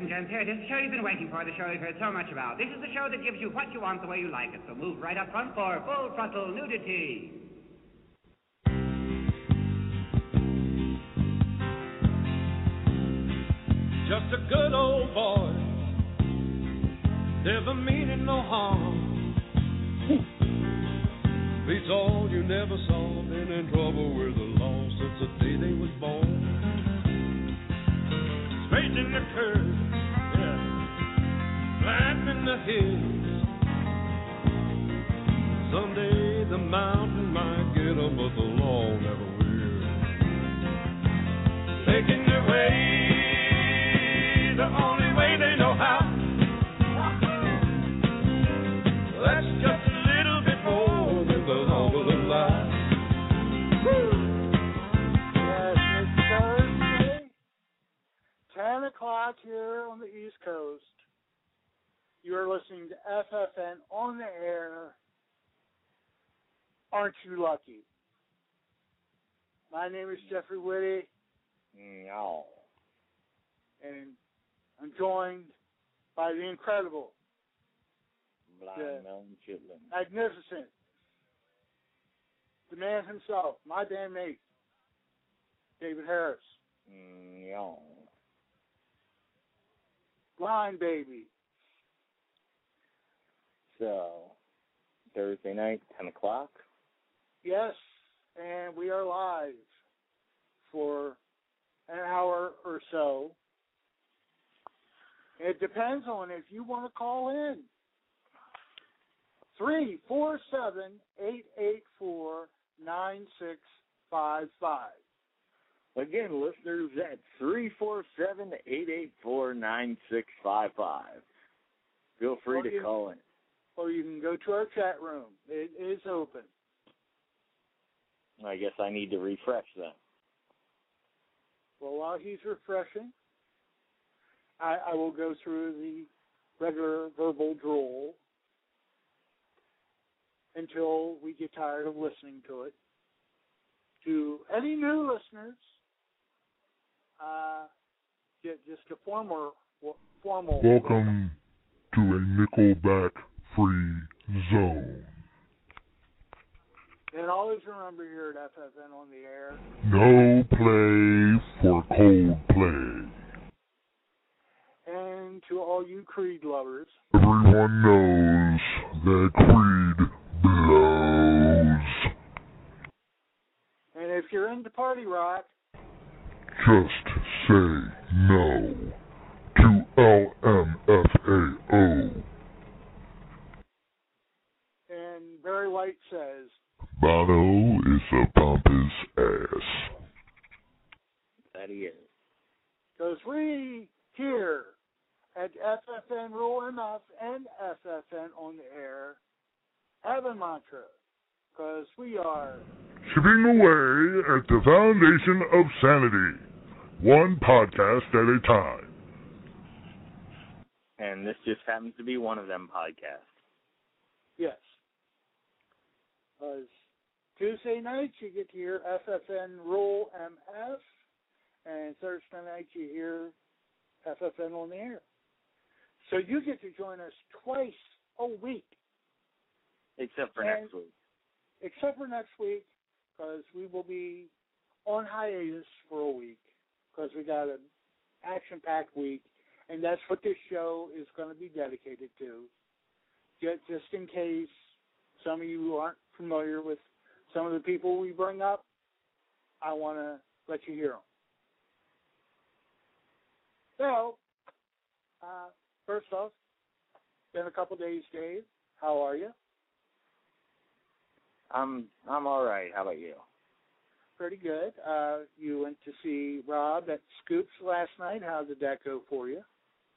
and gents, here it is, the show you've been waiting for, the show you've heard so much about. This is the show that gives you what you want the way you like it, so move right up front for Full Frontal Nudity. Just a good old boy, never meaning no harm. Beats all you never saw, been in trouble with the law since the day they was born. Straight in the curve, yeah, flat in the hills. Someday the mountain might get 'em, but the law never will. Taking their way the only way they know how. That's just a little bit more than the law of the lie. Yes, it's Thursday, 10 o'clock here on the East Coast. You're listening to FFN on the air. Aren't you lucky? My name is Jeffrey Whitty. No. And I'm joined by the incredible, Blind Melon Chitlin. magnificent, the man himself, my bandmate, David Harris. No. Blind baby. So, Thursday night, 10 o'clock. Yes, and we are live for an hour or so. It depends on if you want to call in. 347-884-9655. Again, listeners, at 347-884-9655. Feel free to call in. Or you can go to our chat room. It is open. I guess I need to refresh then. Well, while he's refreshing, I will go through the regular verbal drool until we get tired of listening to it. To any new listeners, get just a formal. Welcome to a Nickelback-free zone. And always remember here at FFN on the air, No play for Coldplay. and to all you Creed lovers, Everyone knows that Creed blows. and if you're into party rock, Just say no to LMFAO. and Barry White says, Bono is a pompous ass. That he is. because we here at FFN Rule MF and FFN on the air have a mantra, because we are Chipping away at the foundation of sanity, one podcast at a time. And this just happens to be one of them podcasts. yes. Because Tuesday nights you get to hear FFN Rule MF, and Thursday nights you hear FFN on the air. So you get to join us twice a week. Except for next week. Except for next week, because we will be on hiatus for a week, because we got an action-packed week, and that's what this show is going to be dedicated to. Just in case some of you aren't familiar with some of the people we bring up, I want to let you hear them. So, first off, been a couple days, Dave. How are you? I'm all right. How about you? Pretty good. You went to see Rob at Scoops last night. How did that go for you?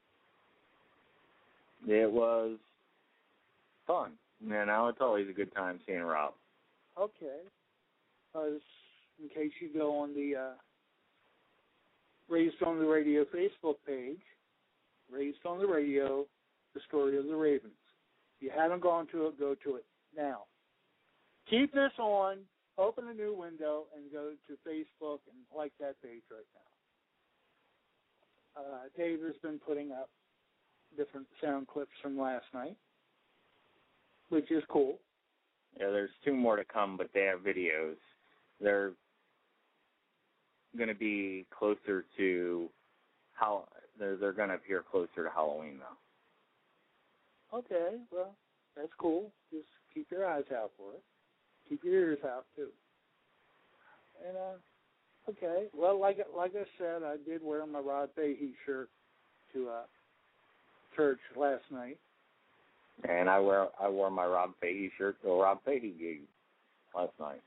It was fun. You know, it's always a good time seeing Rob. Okay. In case you go on the Raised on the Radio Facebook page, Raised on the Radio, the story of the Ravens. If you haven't gone to it, go to it now. Keep this on, open a new window, and go to Facebook and like that page right Dave has been putting up different sound clips from last night, which is cool. Yeah, there's 2 more to come, but they have videos. They're going to be closer to how they're going to appear closer to Halloween, though. Okay, well, that's cool. Just keep your eyes out for it. Keep your ears out too. And okay, well, like I said, I did wear my Rod Fahey shirt to church last night. And I wore my Rob Fahey shirt to a Rob Fahey gig last night.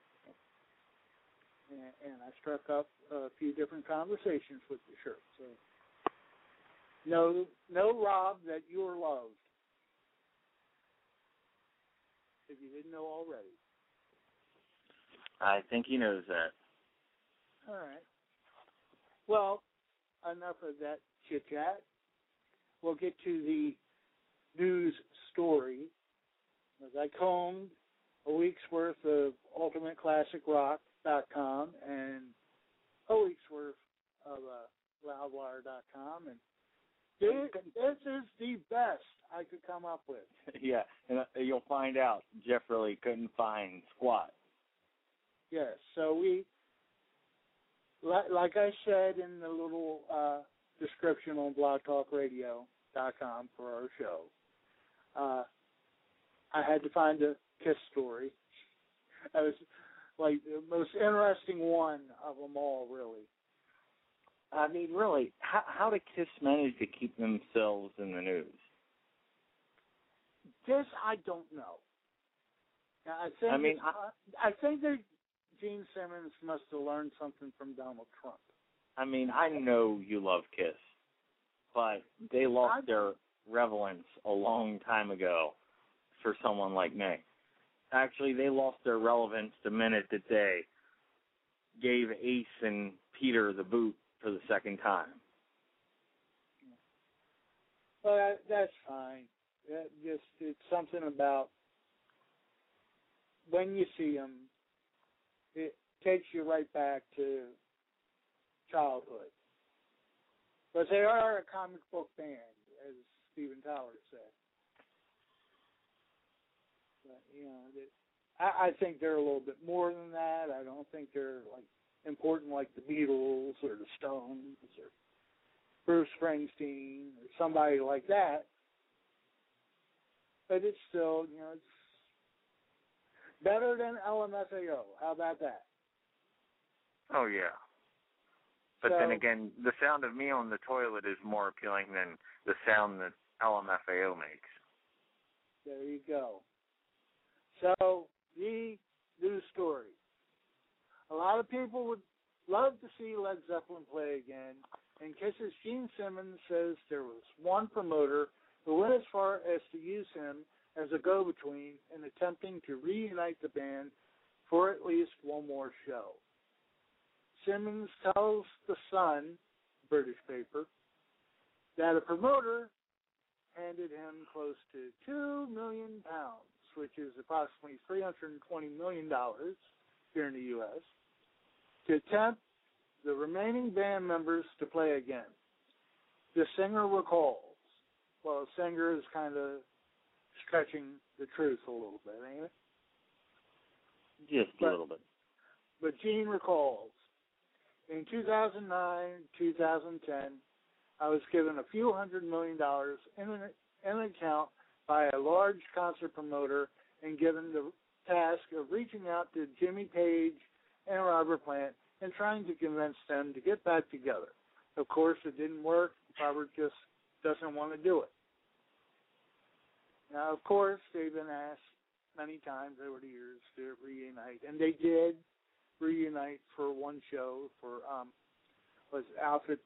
And I struck up a few different conversations with the shirt. So know Rob, that you're loved. If you didn't know already. I think he knows that. All right. Well, enough of that chit-chat. We'll get to the news story. As I combed a week's worth of UltimateClassicRock.com and a week's worth of Loudwire.com, and this is the best I could come up with. Yeah, and you'll find out Jeff really couldn't find squat. Yes, so we, like I said in the little description on blogtalkradio.com for our show, I had to find a Kiss story. That was like the most interesting one of them all, really. I mean, really, how did Kiss manage to keep themselves in the news? This I don't know. Now, I think that Gene Simmons must have learned something from Donald Trump. I mean, I know you love Kiss, but they lost their relevance a long time ago for someone like me. Actually, they lost their relevance the minute that they gave Ace and Peter the boot for the second time. Well, that's fine. It's something about when you see them, it takes you right back to childhood. But they are a comic book band, as Steven Tyler said. But, I think they're a little bit more than that. I don't think they're like important like the Beatles or the Stones or Bruce Springsteen or somebody like that. But it's still, it's better than LMFAO. How about that? Oh, yeah. But then again, the sound of me on the toilet is more appealing than the sound that LMFAO makes. There you go. So, the news story. A lot of people would love to see Led Zeppelin play again, and Kiss's Gene Simmons says there was one promoter who went as far as to use him as a go-between in attempting to reunite the band for at least one more show. Simmons tells The Sun, British paper, that a promoter handed him close to £2 million, which is approximately $320 million here in the U.S., to tempt the remaining band members to play again. The singer recalls. Well, the singer is kind of stretching the truth a little bit, ain't it? Just a little bit. But Gene recalls. In 2009, 2010, I was given a few $100 million in an account by a large concert promoter and given the task of reaching out to Jimmy Page and Robert Plant and trying to convince them to get back together. Of course, it didn't work. Robert just doesn't want to do it. Now, of course, they've been asked many times over the years to reunite, and they did reunite for one show for was Alfred.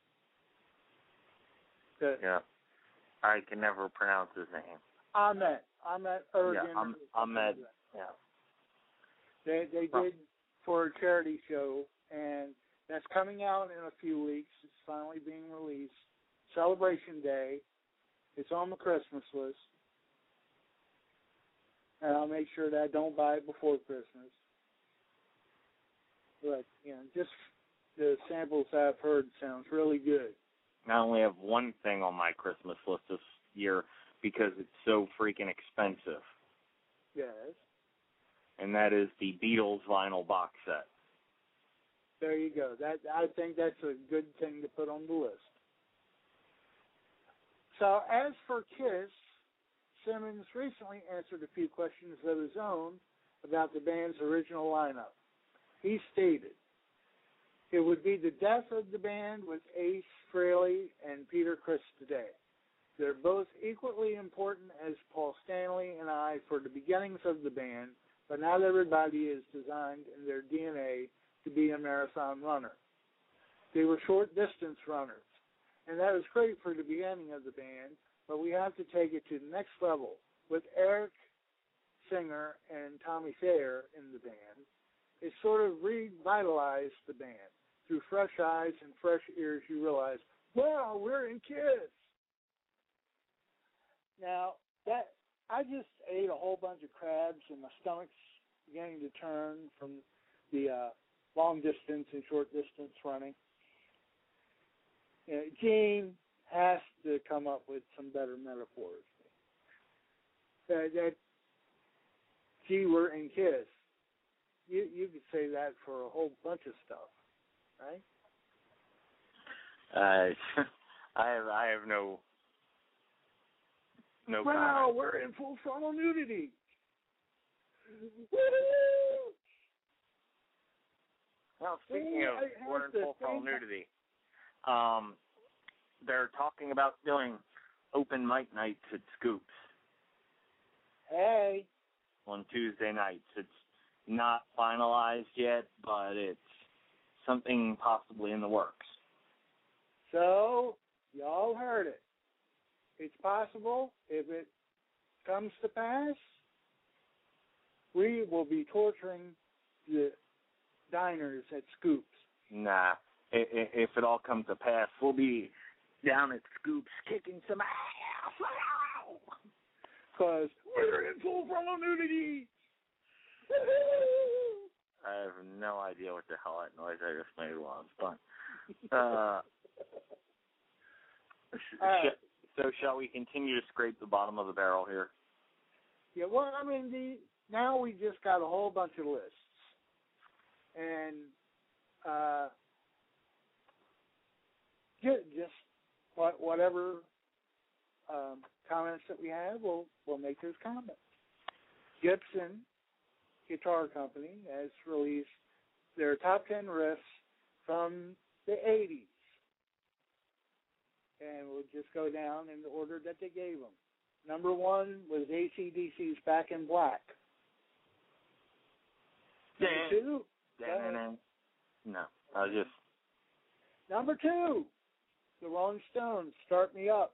Yeah, I can never pronounce his name. Ahmet Ergen. Yeah, Ahmet. Yeah. They did for a charity show, and that's coming out in a few weeks. It's finally being released. Celebration Day. It's on the Christmas list. And I'll make sure that I don't buy it before Christmas. But, just the samples I've heard sounds really good. I only have one thing on my Christmas list this year because it's so freaking expensive. Yes. And that is the Beatles vinyl box set. There you go. I think that's a good thing to put on the list. So as for Kiss, Simmons recently answered a few questions of his own about the band's original lineup. He stated, "It would be the death of the band with Ace Frehley and Peter Criss today. They're both equally important as Paul Stanley and I for the beginnings of the band, but not everybody is designed in their DNA to be a marathon runner. They were short-distance runners, and that was great for the beginning of the band, but we have to take it to the next level. With Eric Singer and Tommy Thayer in the band, it sort of revitalized the band. Through fresh eyes and fresh ears, you realize, wow, we're in Kiss." Now, I just ate a whole bunch of crabs, and my stomach's beginning to turn from the long distance and short distance running. Gene has to come up with some better metaphors. Gee, we're in Kiss. You could say that for a whole bunch of stuff, right? I have no Wow, comment. we're in full frontal nudity. Well, speaking of we're in full frontal nudity, they're talking about doing open mic nights at Scoops. Hey. On Tuesday nights. It's not finalized yet, but it's something possibly in the works. So, y'all heard it. It's possible. If it comes to pass, we will be torturing the diners at Scoops. Nah. If it all comes to pass, we'll be down at Scoops kicking some ass. Because we're in full frontal nudity. I have no idea what the hell that noise I just made was, but so shall we continue to scrape the bottom of the barrel here? Yeah, well, I mean, now we just got a whole bunch of lists, and just whatever comments that we have, we'll make those comments. Gibson Guitar Company has released their top 10 riffs from the 80s. And we'll just go down in the order that they gave them. Number 1 was AC/DC's Back in Black. Number 2? No, I was just... Number 2, the Rolling Stones, Start Me Up.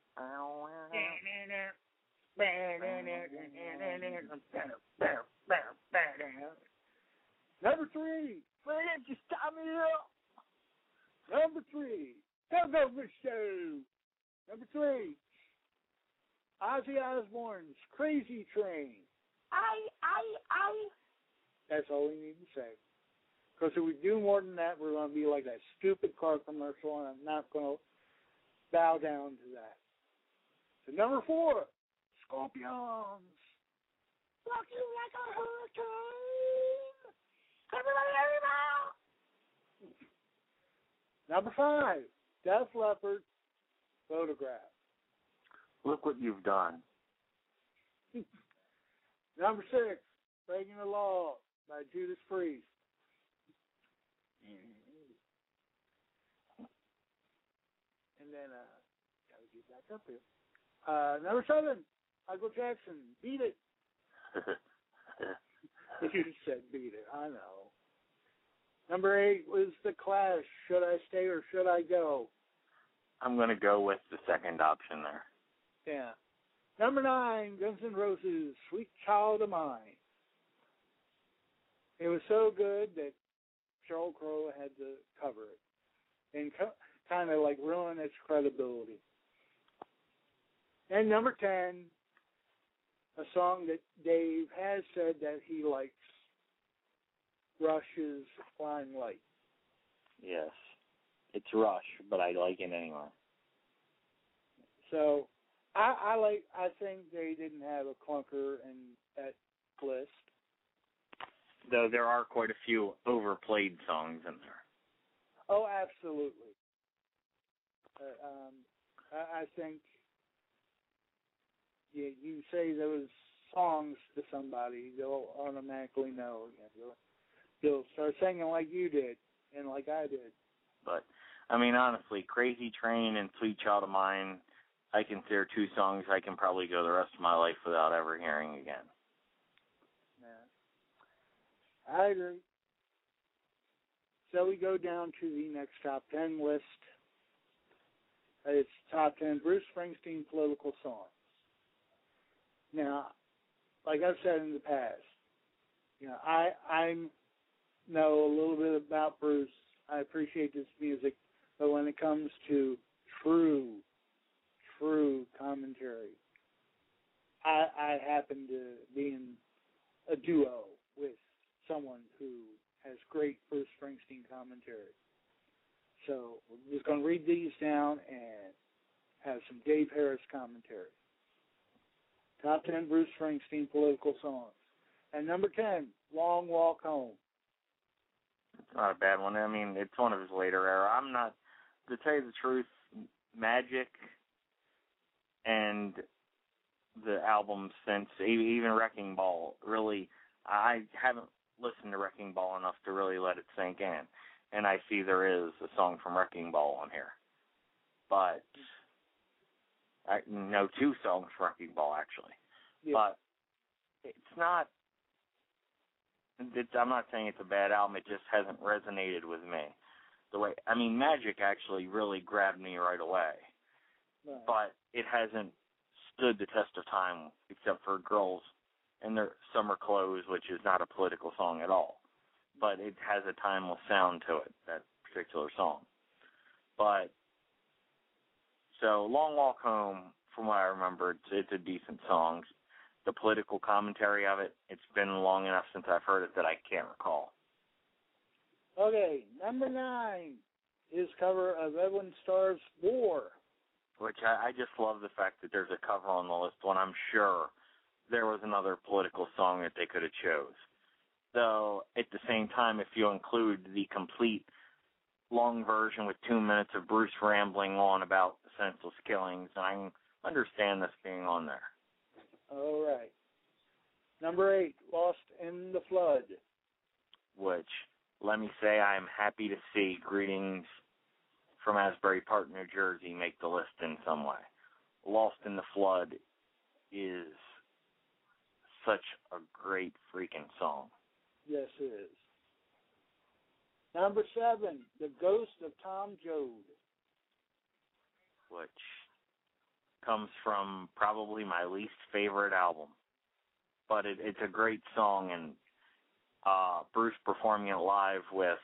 Number 3, why don't you stop me up? Number 3, Go Show. Number 3, Ozzy Osbourne's Crazy Train. That's all we need to say. Because if we do more than that, we're going to be like that stupid car commercial, and I'm not going to bow down to that. So number 4, Scorpions. Rock you like a hurricane. Everybody. Number 5, Def Leppard, Photograph. Look what you've done. Number 6, Breaking the Law by Judas Priest. And then, gotta get back up here. Number 7, Michael Jackson, Beat It. You said Beat It, I know. Number 8 was The Clash, Should I Stay or Should I Go? I'm going to go with the second option there. Yeah. Number 9, Guns N' Roses, Sweet Child of Mine. It was so good that Sheryl Crow had to cover it and kind of like ruin its credibility. And number 10, a song that Dave has said that he likes, Rush's Flying Light. Yes. It's Rush, but I like it anyway. So I think they didn't have a clunker in that list. Though there are quite a few overplayed songs in there. Oh, absolutely. I think you say those songs to somebody, they'll automatically know. They'll start singing like you did and like I did. But, I mean, honestly, Crazy Train and Sweet Child of Mine, I consider two songs I can probably go the rest of my life without ever hearing again. Yeah. I agree. So we go down to the next top 10 list. It's top 10 Bruce Springsteen political songs. Now, like I've said in the past, I know a little bit about Bruce. I appreciate this music, but when it comes to true commentary, I happen to be in a duo with someone who has great Bruce Springsteen commentary. So we're just going to read these down and have some Dave Harris commentary. Top 10 Bruce Springsteen political songs. And number 10, Long Walk Home. It's not a bad one. I mean, it's one of his later era. I'm not, to tell you the truth, Magic and the album since, even Wrecking Ball, really, I haven't listened to Wrecking Ball enough to really let it sink in. And I see there is a song from Wrecking Ball on here. But, I know two songs from Wrecking Ball, actually. Yeah. But it's not, I'm not saying it's a bad album, it just hasn't resonated with me. Magic actually really grabbed me right away. Right. But it hasn't stood the test of time, except for Girls in Their Summer Clothes, which is not a political song at all. But it has a timeless sound to it, that particular song. But, so Long Walk Home, from what I remember, it's a decent song. The political commentary of it, it's been long enough since I've heard it that I can't recall. Okay, number 9 is cover of Edwin Starr's War. Which I just love the fact that there's a cover on the list when I'm sure there was another political song that they could have chose. Though, at the same time, if you include the complete long version with 2 minutes of Bruce rambling on about the senseless killings, I can understand this being on there. All right. Number 8, Lost in the Flood. Which, let me say, I am happy to see Greetings from Asbury Park, New Jersey make the list in some way. Lost in the Flood is such a great freaking song. Yes, it is. Number 7, The Ghost of Tom Joad. Which comes from probably my least favorite album. But it's a great song, and Bruce performing it live with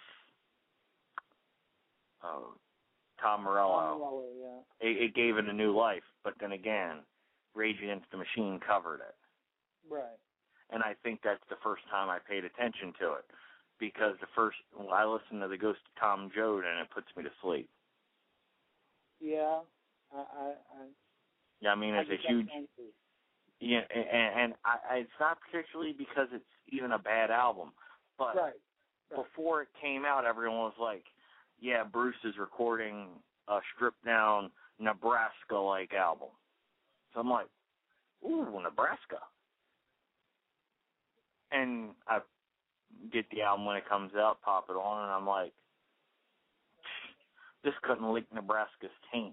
Tom Morello. Yeah. It gave it a new life, but then again, Rage Against the Machine covered it. Right. And I think that's the first time I paid attention to it, because I listened to The Ghost of Tom Joad, and it puts me to sleep. Yeah, Yeah, I mean, it's a huge. Yeah, and it's not particularly because it's even a bad album, but right. Before it came out, everyone was like, "Yeah, Bruce is recording a stripped down Nebraska-like album." So I'm like, "Ooh, Nebraska!" And I get the album when it comes out, pop it on, and I'm like, "This couldn't lick Nebraska's taint."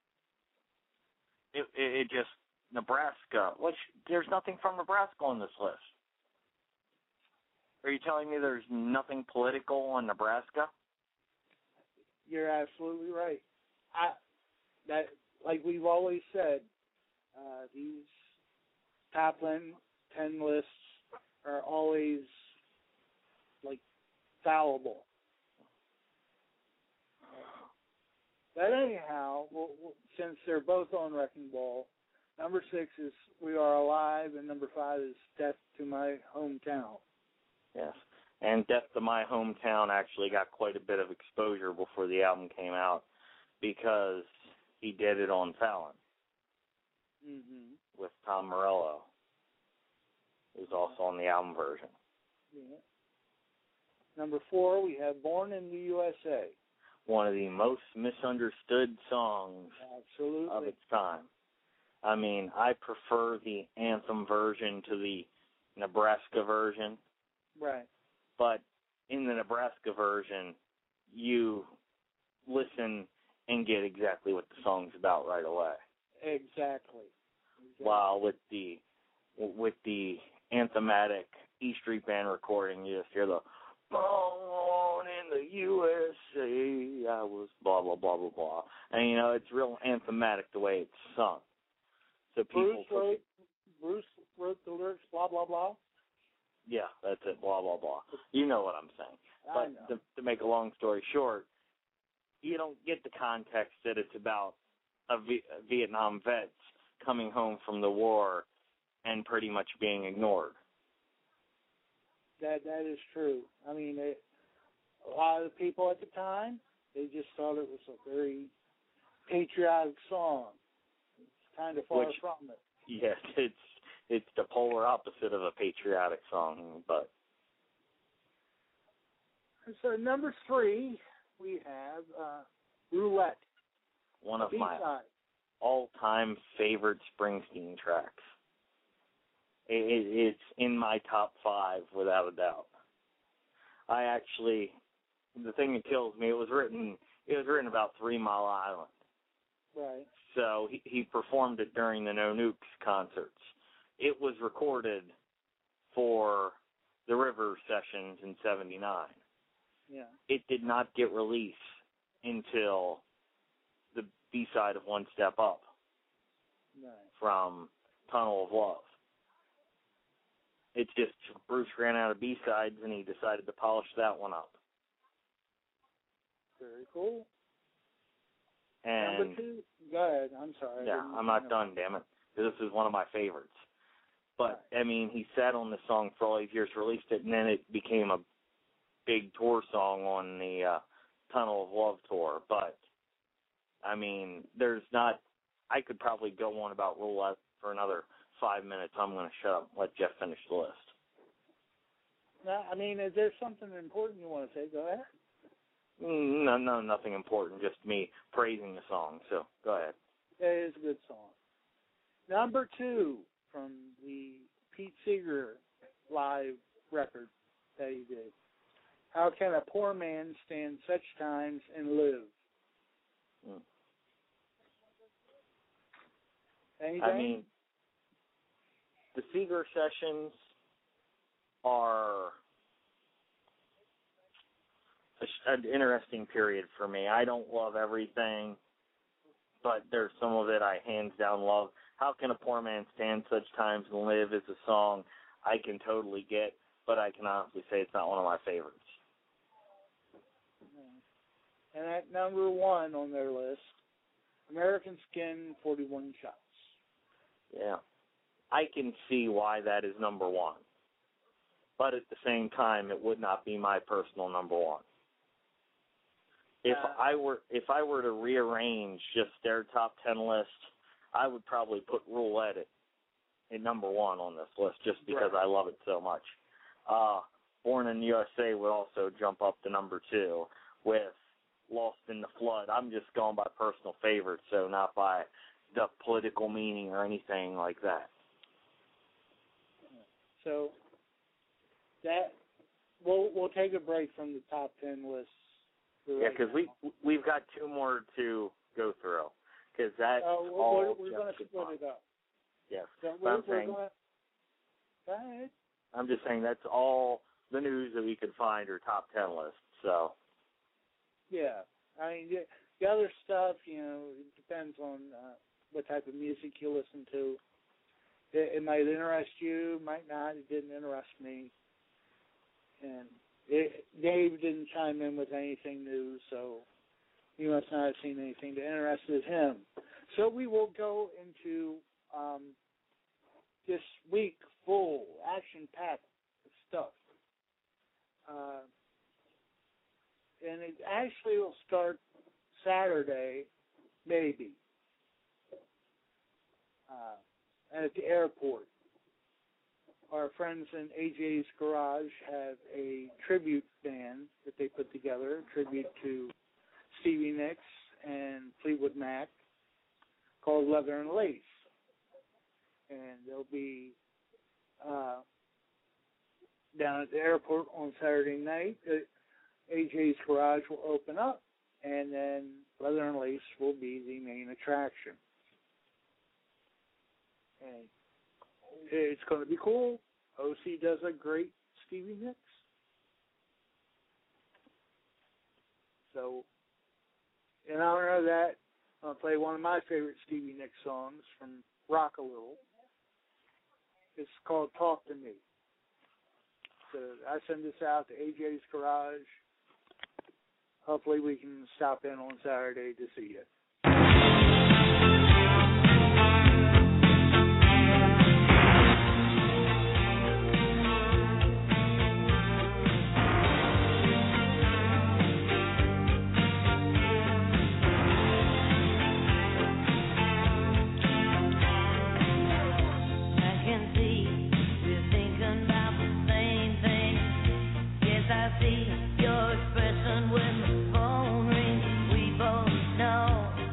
It just, Nebraska, there's nothing from Nebraska on this list. Are you telling me there's nothing political on Nebraska? You're absolutely right. Like we've always said, these top 10 lists are always, fallible. But anyhow, since they're both on Wrecking Ball, number 6 is We Are Alive, and number 5 is Death to My Hometown. Yes, and Death to My Hometown actually got quite a bit of exposure before the album came out because he did it on Fallon. with Tom Morello, who's also on the album version. Yeah. Number 4, we have Born in the USA. One of the most misunderstood songs Absolutely. of its time. I mean, I prefer the anthem version to the Nebraska version. Right. But in the Nebraska version, you listen and get exactly what the song's about right away. Exactly. While with the anthematic E Street Band recording, you just hear the "Born in the USA, I was blah blah blah blah blah," and you know it's real anthematic the way it's sung. So Bruce wrote the lyrics, blah blah blah. Yeah, that's it, blah blah blah. You know what I'm saying. But to make a long story short, you don't get the context that it's about Vietnam vets coming home from the war and pretty much being ignored. That is true. I mean, a lot of the people at the time, they just thought it was a very patriotic song. It's kind of far from it. Yes, it's the polar opposite of a patriotic song, but. So number 3, we have Roulette. One of my all-time favorite Springsteen tracks. It's in my top 5 without a doubt. The thing that kills me, it was written about 3 Mile Island. Right. So he performed it during the No Nukes concerts. It was recorded for the River sessions in '79. Yeah. It did not get released until the B-side of One Step Up from Tunnel of Love. It's just Bruce ran out of B-sides and he decided to polish that one up. Very cool. And number 2, go ahead. I'm sorry. Yeah, I'm not done, damn it. This is one of my favorites. But, I mean, he sat on the song for all these years, released it, and then it became a big tour song on the Tunnel of Love tour. But, I mean, I could probably go on about Roulette for another 5 minutes. I'm going to shut up and let Jeff finish the list. No, I mean, is there something important you want to say? Go ahead. No, nothing important, just me praising the song. So, go ahead. It is a good song. Number 2 from the Pete Seeger live record that he did. How can a poor man stand such times and live? Anything? I mean, the Seeger sessions are an interesting period for me. I don't love everything, but there's some of it I hands down love. How Can a Poor Man Stand Such Times and Live is a song I can totally get, but I can honestly say it's not one of my favorites. And at number 1 on their list, American Skin, 41 Shots. Yeah. I can see why that is number 1. But at the same time, it would not be my personal number 1. If I were to rearrange just their top 10 list, I would probably put Roulette at number 1 on this list just because I love it so much. Born in the USA would also jump up to number 2 with Lost in the Flood. I'm just going by personal favorites, so not by the political meaning or anything like that. So that we'll take a break from the top 10 lists. Yeah, because we've got 2 more to go through. Because that's all. We're going to split it up. Yes. So I'm saying. Go ahead. I'm just saying that's all the news that we could find are top 10 lists. So. Yeah, I mean the other stuff, it depends on what type of music you listen to. It might interest you, might not. It didn't interest me, and Dave didn't chime in with anything new, so he must not have seen anything that interested him. So we will go into this week full action-packed stuff. And it actually will start Saturday, maybe. at the airport. Our friends in AJ's Garage have a tribute band that they put together, a tribute to Stevie Nicks and Fleetwood Mac, called Leather and Lace. And they'll be down at the airport on Saturday night. AJ's Garage will open up, and then Leather and Lace will be the main attraction. And it's going to be cool. OC does a great Stevie Nicks. So, in honor of that, I'm going to play one of my favorite Stevie Nicks songs from Rock a Little. It's called Talk to Me. So I send this out to AJ's Garage. Hopefully we can stop in on Saturday to see you. Your expression when the phone rings, we both know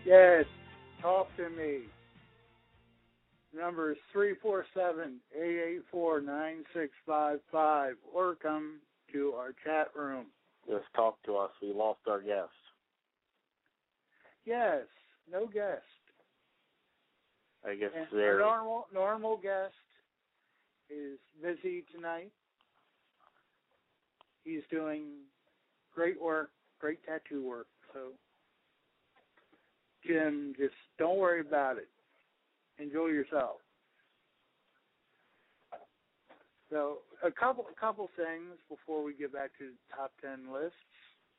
Yes, talk to me. Number is 347-884-9655, or come to our chat room. Just talk to us. We lost our guest. Yes, no guest. I guess And they're... our normal guest is busy tonight. He's doing great work, great tattoo work. So, Jim, just don't worry about it. Enjoy yourself. So, a couple things before we get back to the top 10 lists.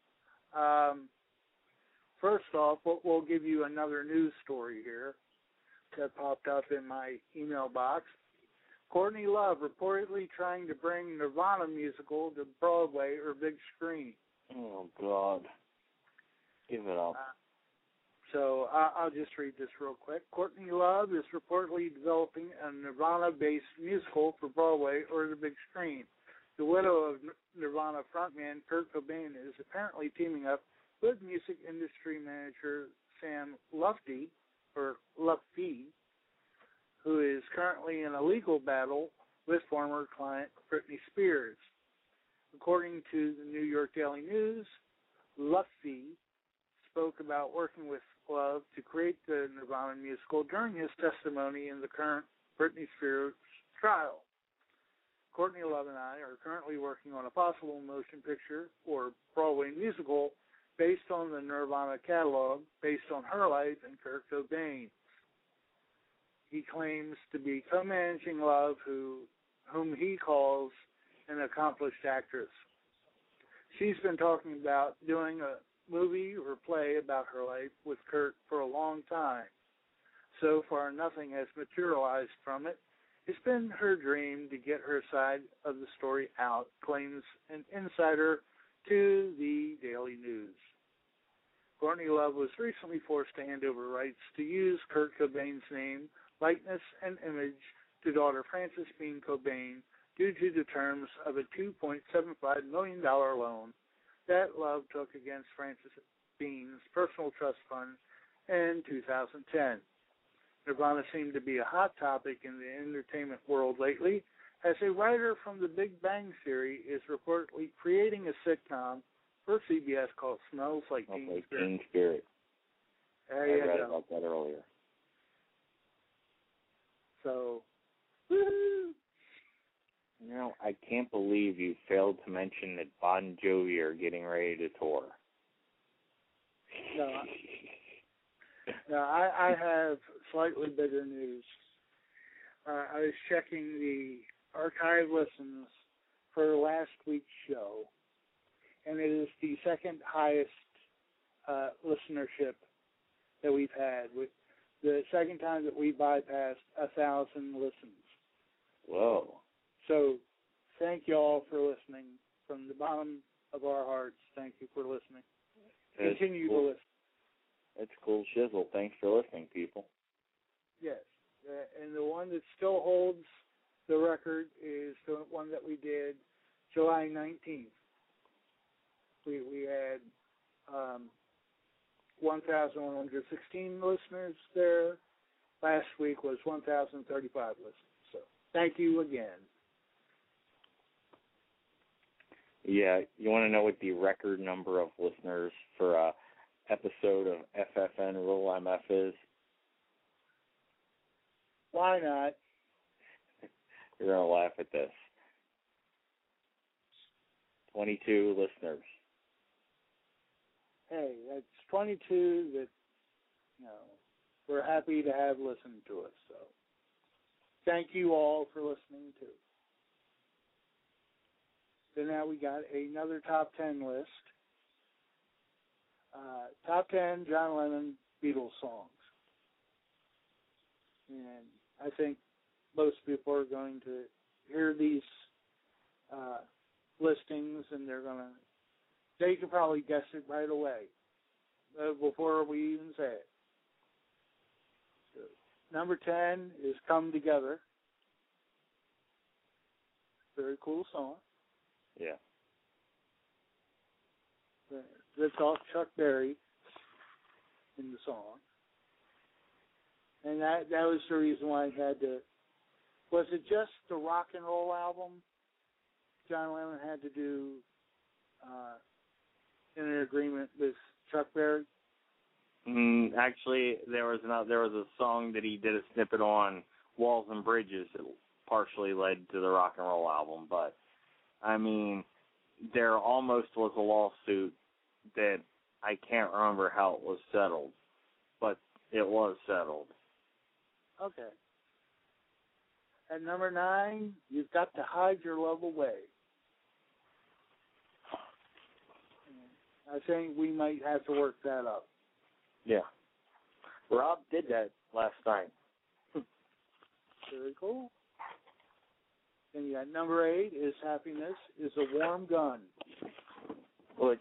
First off, we'll give you another news story here that popped up in my email box. Courtney Love reportedly trying to bring Nirvana musical to Broadway or big screen. Oh, God. Give it up. So I'll just read this real quick. Courtney Love is reportedly developing a Nirvana-based musical for Broadway or the big screen. The widow of Nirvana frontman Kurt Cobain is apparently teaming up with music industry manager Sam Lutfi, who is currently in a legal battle with former client Britney Spears. According to the New York Daily News, Lutfi spoke about working with Love to create the Nirvana musical during his testimony in the current Britney Spears trial. Courtney Love and I are currently working on a possible motion picture or Broadway musical based on the Nirvana catalog, based on her life and Kurt Cobain. He claims to be co-managing Love, whom he calls an accomplished actress. She's been talking about doing a movie or play about her life with Kurt for a long time. So far, nothing has materialized from it. It's been her dream to get her side of the story out, claims an insider to the Daily News. Courtney Love was recently forced to hand over rights to use Kurt Cobain's name, likeness, and image to daughter Frances Bean Cobain due to the terms of a $2.75 million loan that Love took against Frances Bean's personal trust fund in 2010. Nirvana seemed to be a hot topic in the entertainment world lately, as a writer from The Big Bang Theory is reportedly creating a sitcom for CBS called Smells Like Teen Spirit. Teen Spirit. There you I read go. about that earlier. So, woo-hoo. You know, I can't believe you failed to mention that Bon Jovi are getting ready to tour. No, I have slightly bigger news. I was checking the archive listens for last week's show, and it is the second highest listenership that we've had. With the second time that we bypassed 1,000 listens. Whoa. So, thank you all for listening. From the bottom of our hearts, thank you for listening. Continue to listen. That's cool shizzle. Thanks for listening, people. Yes. And the one that still holds the record is the one that we did July 19th. We had 1,116 listeners there. Last week was 1,035 listeners. So, thank you again. Yeah, you want to know what the record number of listeners for a episode of FFN Rule MF is? Why not? You're going to laugh at this. 22 listeners. Hey, that's 22 that, we're happy to have listened to us. So, thank you all for listening, too. So now we got another top 10 list. Top 10 John Lennon Beatles songs. And I think most people are going to hear these listings, and they can probably guess it right away before we even say it. So, number 10 is Come Together. Very cool song. Yeah. That's off Chuck Berry in the song. And that was the reason why I had to. Was it just the rock and roll album? John Lennon had to do in an agreement with Chuck Berry. Actually, there was a song that he did a snippet on, Walls and Bridges, that partially led to the rock and roll album. But I mean, there almost was a lawsuit that I can't remember how it was settled, but it was settled. Okay. At number 9, You've Got to Hide Your Love Away. I think we might have to work that up. Yeah. Rob did that last night. Very cool. And you got number 8 is Happiness is a Warm Gun. Which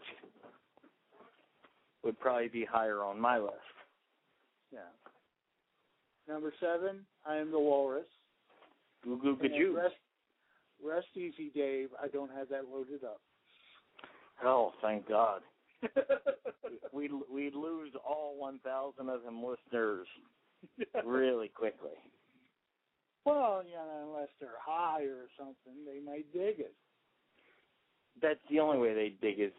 would probably be higher on my list. Yeah. Number 7, I Am the Walrus. Goo Goo Gajoo. Rest easy, Dave. I don't have that loaded up. Oh, thank God. We'd lose all 1,000 of them listeners really quickly. Well, unless they're high or something, they might dig it. That's the only way they dig is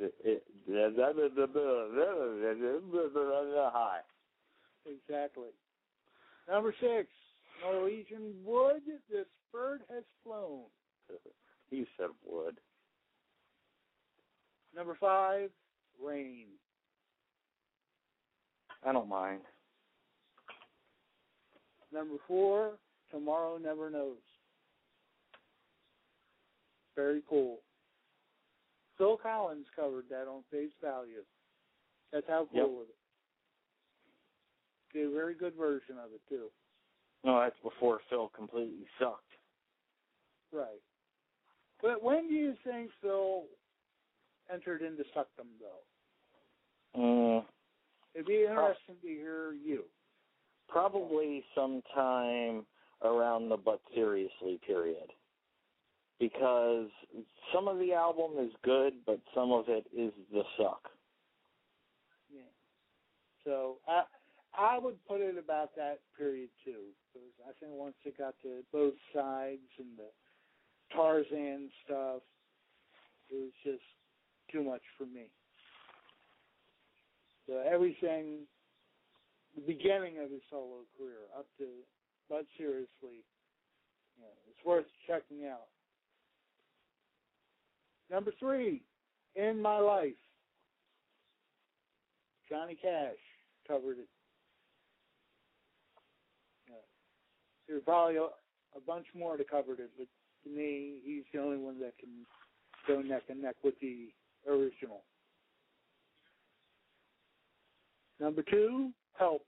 high. Exactly. Number 6, Norwegian Wood. This bird has flown. You said wood. Number 5, Rain. I don't mind. Number 4, Tomorrow Never Knows. Very cool. Phil Collins covered that on Face Value. That's how cool it is. Did a very good version of it, too. No, that's before Phil completely sucked. Right. But when do you think Phil entered into suckdom, though? It'd be interesting to hear you. Probably sometime around the But Seriously period. Because some of the album is good, but some of it is the suck. Yeah. So I would put it about that period, too. Because I think once it got to both sides and the Tarzan stuff, it was just too much for me. So everything, the beginning of his solo career up to But Seriously, it's worth checking out. Number 3, In My Life. Johnny Cash covered it. There's probably a bunch more that covered it, but to me, he's the only one that can go neck and neck with the original. Number 2, Help.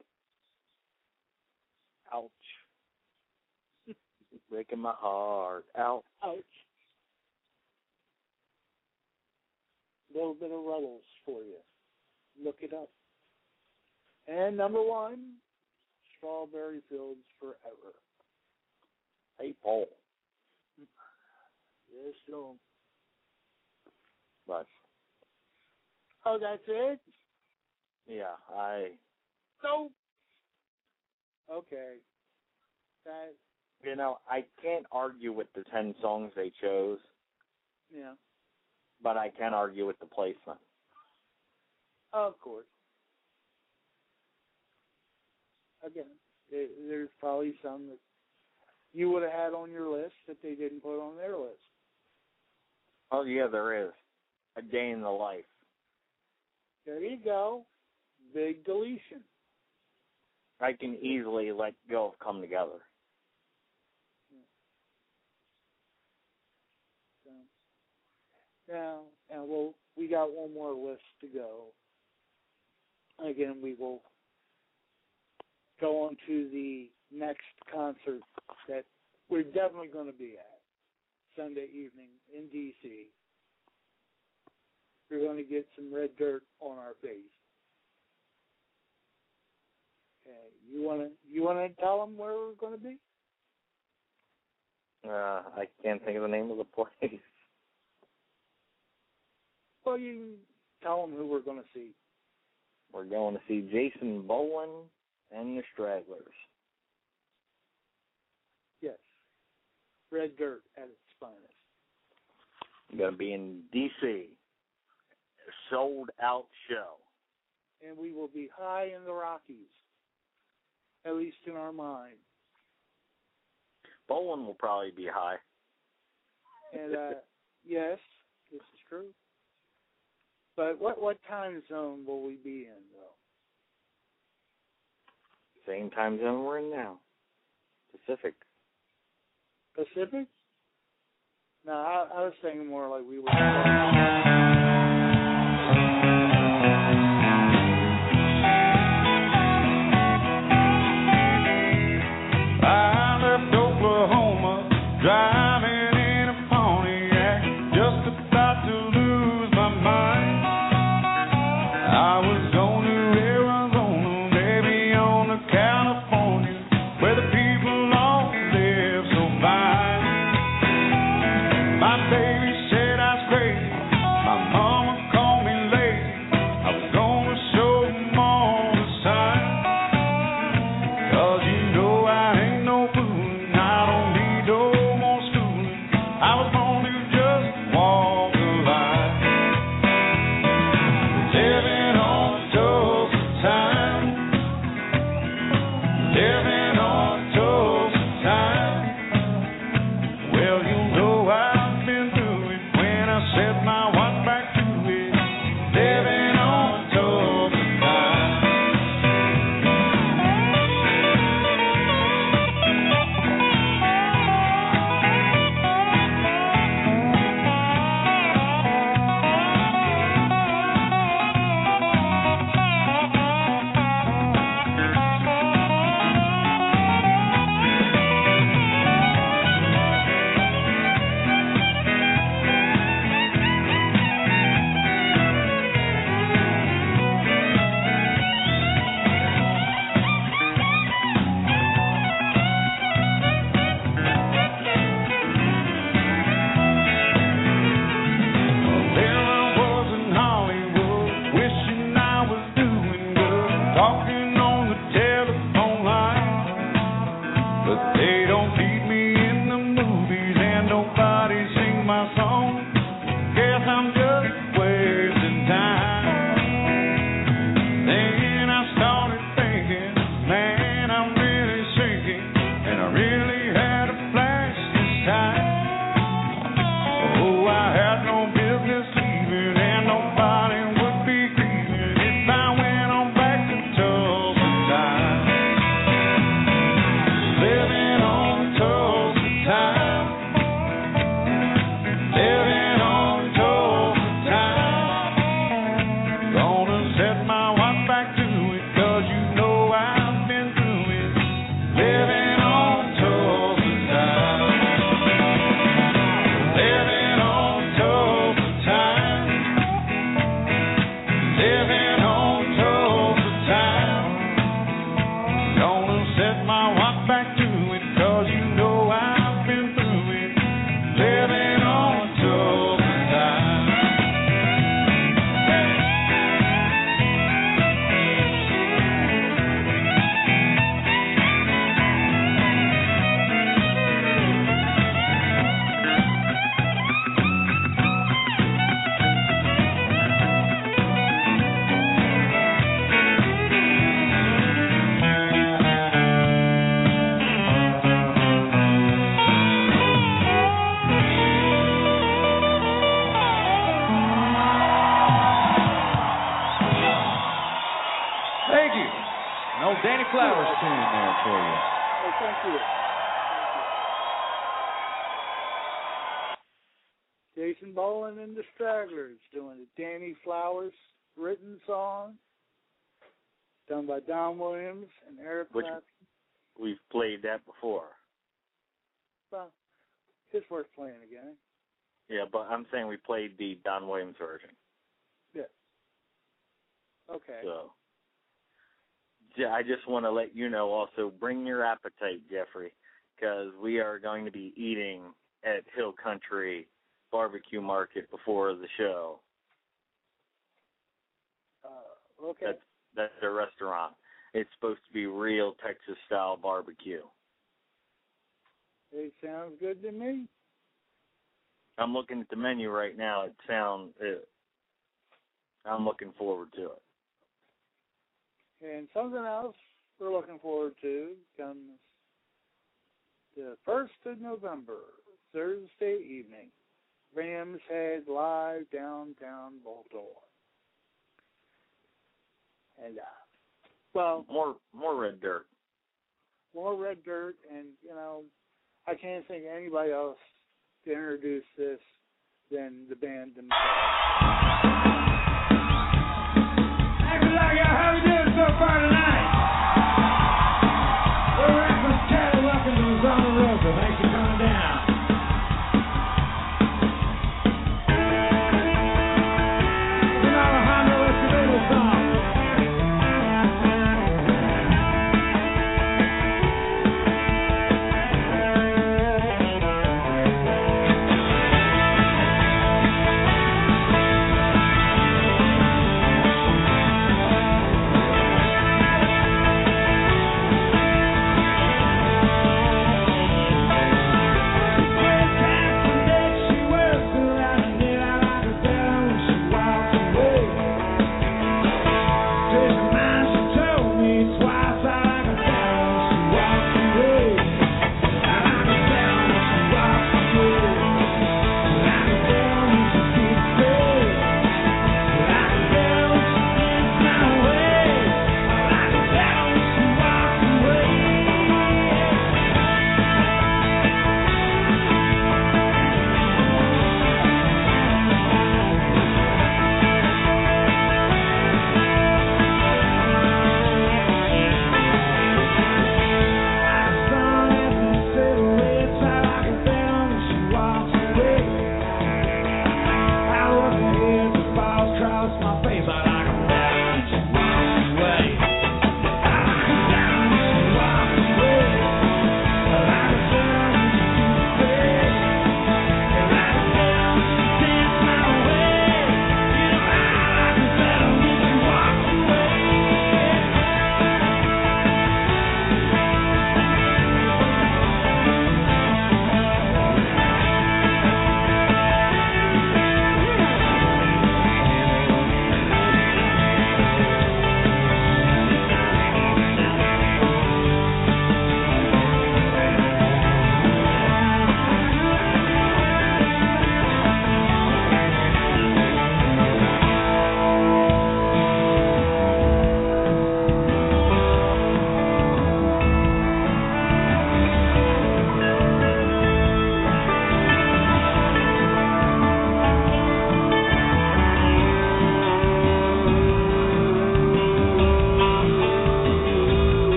Ouch. Breaking my heart. Ouch. Ouch. A little bit of Ruddles for you. Look it up. And number 1, Strawberry Fields Forever. Hey, Paul. Yes, so. But. Oh, that's it? Yeah, No. Okay. That. I can't argue with the 10 songs they chose. Yeah. But I can argue with the placement. Of course. Again, there's probably some that you would have had on your list that they didn't put on their list. Oh, yeah, there is. A Day in the Life. There you go. Big deletion. I can easily let go of Come Together. Now, we got one more list to go. Again, we will go on to the next concert that we're definitely going to be at Sunday evening in D.C. We're going to get some red dirt on our face. Okay, you want to tell them where we're going to be? I can't think of the name of the place. Well, you can tell them who we're going to see. We're going to see Jason Boland and the Stragglers. red dirt at its finest. Going to be in D.C. Sold out show. And we will be high in the Rockies, at least in our mind. Bowling will probably be high. And yes, this is true. But what time zone will we be in, though? Same time zone we're in now. Pacific. Pacific? No, I was thinking more like we were. I left Oklahoma, driving in a Pontiac, just about to lose my mind. I was going to Arizona, maybe on to California, where the people all live so fine. My baby said I was crazy, my mama called me lazy. I was gonna show them all the signs. 'Cause you know I ain't no fooling, I don't need no more schooling. I was born to just walk the line. Living on Tulsa time. Living on Tulsa time. Well, you know I've been through it when I set my watch back to it. Living on Tulsa time. There I was in Hollywood, wishing I was doing good, talking on the telephone line. But they don't feed me in the movies, and nobody sings my song. Guess I'm just wasting time. Then I started thinking, man, I'm really sinking, and I really had a flash this time. Oh, I had no business leaving, and nobody would be grieving if I went on back to Tulsa time. Living on Tulsa time. Living on Tulsa time. Gonna set my watch back to it, 'cause you know I've been through it. Living on Tulsa time. Living on Tulsa time. Living on Tulsa time. Gonna set my watch back to it, 'cause you know I've been through it. Living on Tulsa time. Thank you. An old Danny Flowers tune there for you. Oh, thank you. Jason Boland and the Stragglers doing a Danny Flowers written song done by Don Williams and Eric Which- Clapton. We've played that before. Well, it's worth playing again. Yeah, but I'm saying we played the Don Williams version. Yeah. Okay. So, yeah, I just want to let you know also, bring your appetite, Jeffrey, because we are going to be eating at Hill Country Barbecue Market before the show. Okay. That's their restaurant. It's supposed to be real Texas-style barbecue. It sounds good to me. I'm looking at the menu right now. I'm looking forward to it. And something else we're looking forward to comes the 1st of November, Thursday evening. Ram's Head live downtown Baltimore. And, well... More Red Dirt. More Red Dirt, and, I can't think of anybody else to introduce this than the band themselves. Hey, good luck, y'all. How we doing so far tonight? We're at from Cattle Welcome to the Zona Rosa. Thanks for coming down. It's an Alejandro Escobedo song.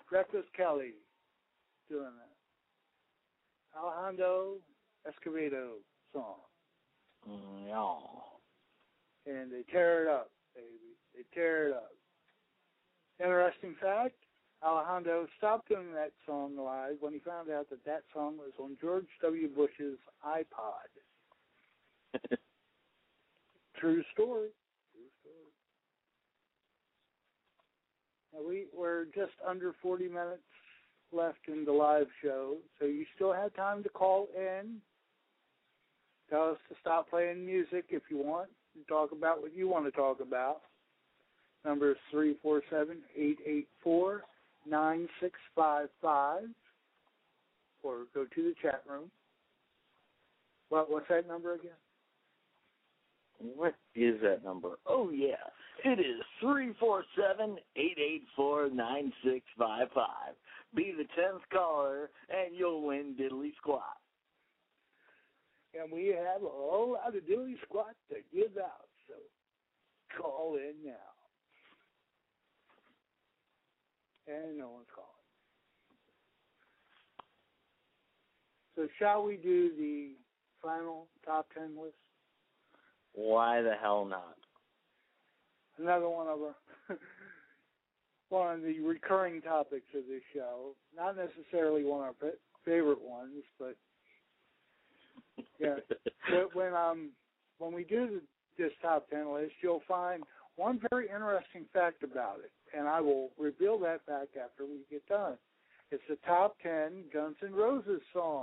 Reckless Kelly doing that. Alejandro Escovedo song. Yeah. And they tear it up, baby. They tear it up. Interesting fact, Alejandro stopped doing that song live when he found out that that song was on George W. Bush's iPod. True story. True story. Now we're just under 40 minutes left in the live show, so you still have time to call in. Tell us to stop playing music if you want, and talk about what you want to talk about. Number is 347-884-9655, or go to the chat room. What's that number again? What is that number? Oh, yeah. It is 347-884-9655. Be the 10th caller, and you'll win Diddly Squat. And we have a whole lot of Diddly Squat to give out, so call in now. And no one's calling. So shall we do the final top 10 list? Why the hell not? Another one of the recurring topics of this show. Not necessarily one of our favorite ones, but yeah. When we do this top 10 list, you'll find one very interesting fact about it, and I will reveal that fact after we get done. It's the top 10 Guns N' Roses song.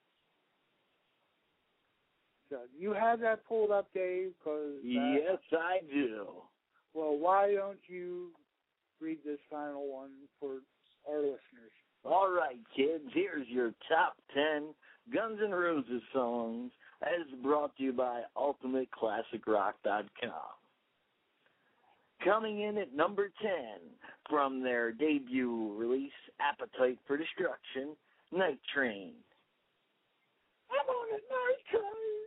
So you have that pulled up, Dave? Yes, I do. Well, why don't you read this final one for our listeners? All right, kids, here's your top 10 Guns N' Roses songs as brought to you by UltimateClassicRock.com. Coming in at number 10 from their debut release, Appetite for Destruction, Night Train. I'm on a night train.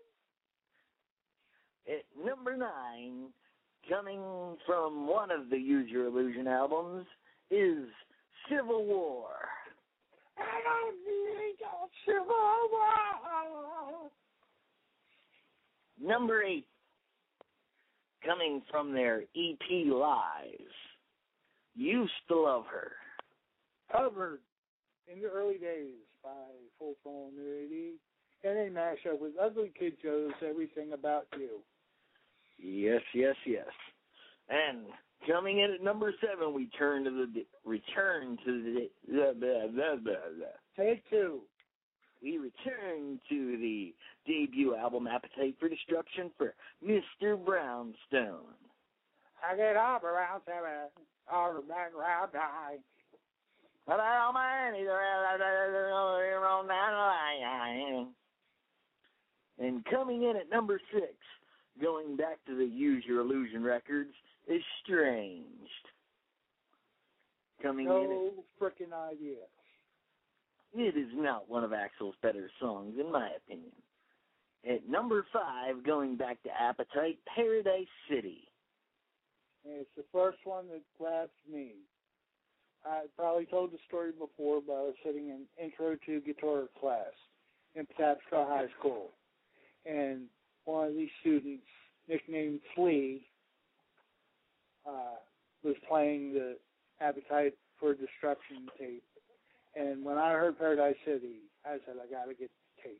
At number 9, coming from one of the Use Your Illusion albums, is Civil War. I don't need a Civil War. Number 8, coming from their EP Live, Used to Love Her. Covered in the early days by Full Throttle Nudity, and a mashup with Ugly Kid Joe's Everything About You. Yes, yes, yes. And coming in at number 7, we return to the Take 2. We return to the debut album Appetite for Destruction for Mr. Brownstone. I get up around 7, all the background die. And coming in at number 6, going back to the Use Your Illusion records, Estranged. No frickin' idea. It is not one of Axl's better songs, in my opinion. At number 5, going back to Appetite, Paradise City. And it's the first one that grabs me. I probably told the story before, but I was sitting in intro to guitar class in Patapsco High School. And one of these students, nicknamed Flea, was playing the Appetite for Destruction tape. And when I heard Paradise City, I said, I got to get the tape.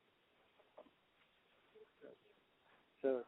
So,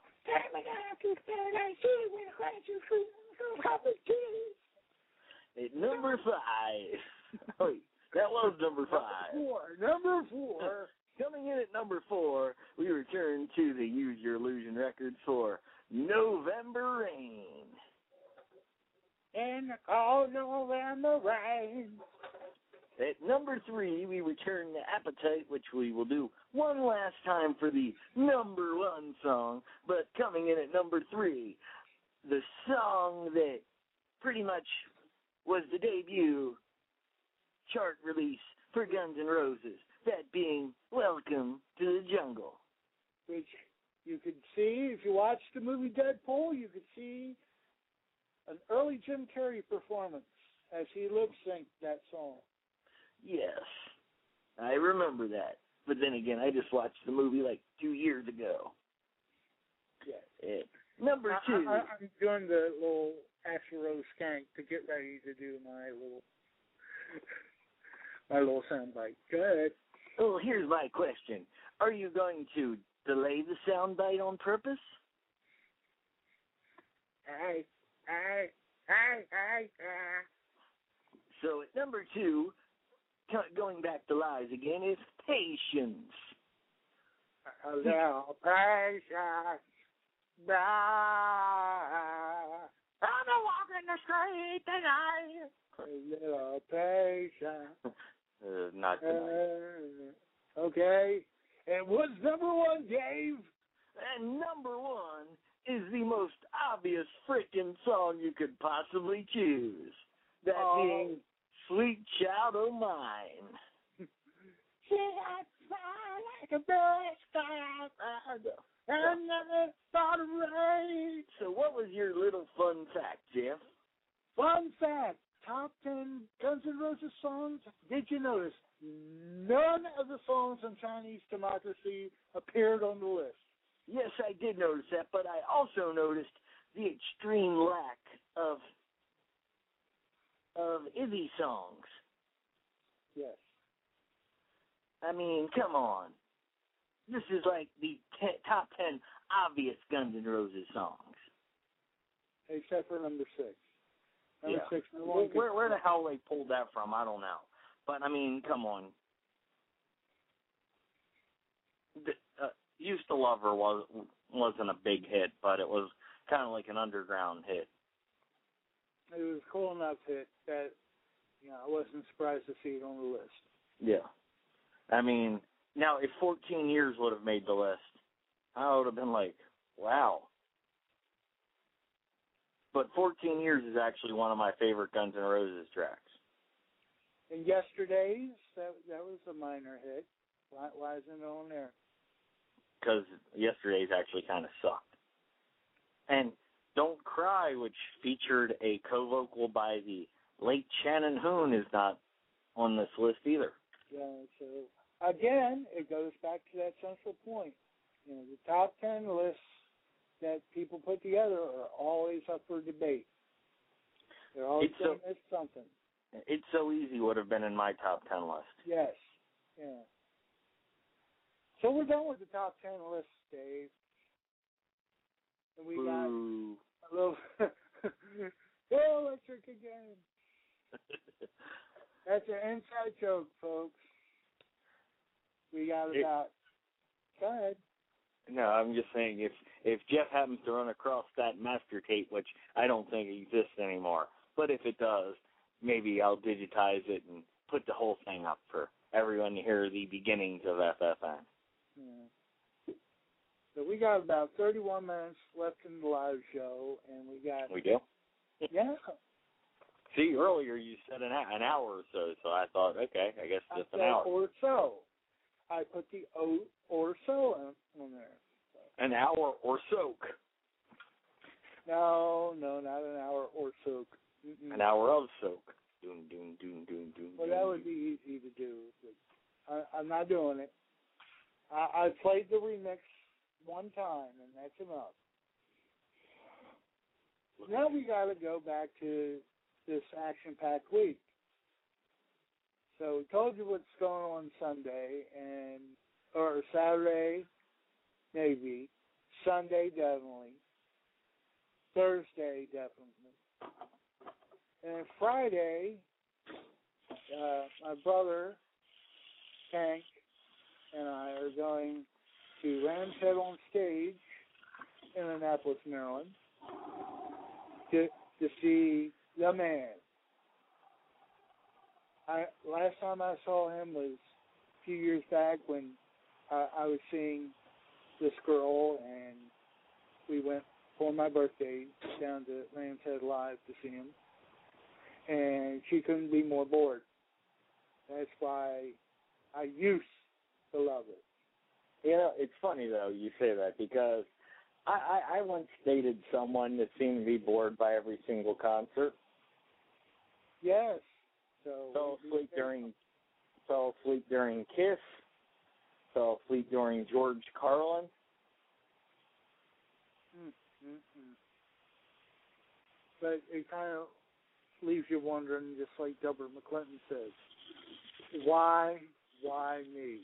at number 5, wait, that was number 5. Number 4. Coming in at number 4, we return to the Use Your Illusion records for November Rain. And the cold November rain. At number 3, we return to Appetite, which we will do one last time for the number 1 song. But coming in at number 3, the song that pretty much was the debut chart release for Guns N' Roses, that being Welcome to the Jungle. Which you could see, if you watch the movie Deadpool, you could see an early Jim Carrey performance as he lip-synced that song. remember that. But then again, I just watched the movie like 2 years ago. Yeah. Number 2. I'm doing the little Axl Rose skank to get ready to do my little soundbite. Go ahead. Oh, here's my question. Are you going to delay the soundbite on purpose? Hey. So at number 2, going back to lies again, is patience. A little patience. I'm walking the street tonight. A little patience. Not tonight. Okay. And what's number 1, Dave? And number 1 is the most obvious freaking song you could possibly choose. That being Sweet Child O' Mine. She had fire like a bird, and never thought of rain. So what was your little fun fact, Jeff? Fun fact, top 10 Guns N' Roses songs. Did you notice none of the songs on Chinese Democracy appeared on the list? Yes, I did notice that, but I also noticed the extreme lack of Izzy songs. Yes. I mean, come on. This is like the top 10 obvious Guns N' Roses songs. Except for number 6. Number 6. Where the hell they pulled that from, I don't know. But, I mean, come on. Used to Love Her wasn't a big hit, but it was kind of like an underground hit. It was a cool enough hit that, I wasn't surprised to see it on the list. Yeah. I mean, now if 14 Years would have made the list, I would have been like, wow. But 14 Years is actually one of my favorite Guns N' Roses tracks. And Yesterday's, that was a minor hit. Why isn't it on there? Because Yesterday's actually kind of sucked. And Don't Cry, which featured a co-vocal by the late Shannon Hoon, is not on this list either. Yeah, so again, it goes back to that central point. The top 10 lists that people put together are always up for debate. They're always going to miss something. It's So Easy would have been in my top 10 list. Yes, yeah. So we're done with the top 10 list, Dave. And we got a little go electric again. That's an inside joke, folks. We got about. Go ahead. No, I'm just saying if Jeff happens to run across that master tape, which I don't think exists anymore, but if it does, maybe I'll digitize it and put the whole thing up for everyone to hear the beginnings of FFN. Yeah. So we got about 31 minutes left in the live show, and we got. We do? Yeah. See, earlier you said an hour or so I thought, okay, I guess just an hour. Or so. I put the or so on there. So. An hour or soak. No, not an hour or soak. Mm-mm. An hour of soak. Doom, doom, doom, doom, doom. Well, that would be easy to do. But I'm not doing it. I played the remix one time, and that's enough. Now we got to go back to this action-packed week. So we told you what's going on Sunday, or Saturday, maybe. Sunday, definitely. Thursday, definitely. And Friday, my brother, Hank, and I are going to Rams Head on Stage in Annapolis, Maryland, to see The Man. Last time I saw him was a few years back when I was seeing this girl, and we went for my birthday down to Rams Head Live to see him, and she couldn't be more bored. That's why I used to love it. It's funny, though, you say that, because I once dated someone that seemed to be bored by every single concert. Yes. Fell asleep during fell asleep during Kiss, fell asleep during George Carlin. But it kind of leaves you wondering, just like Delbert McClinton says, why me?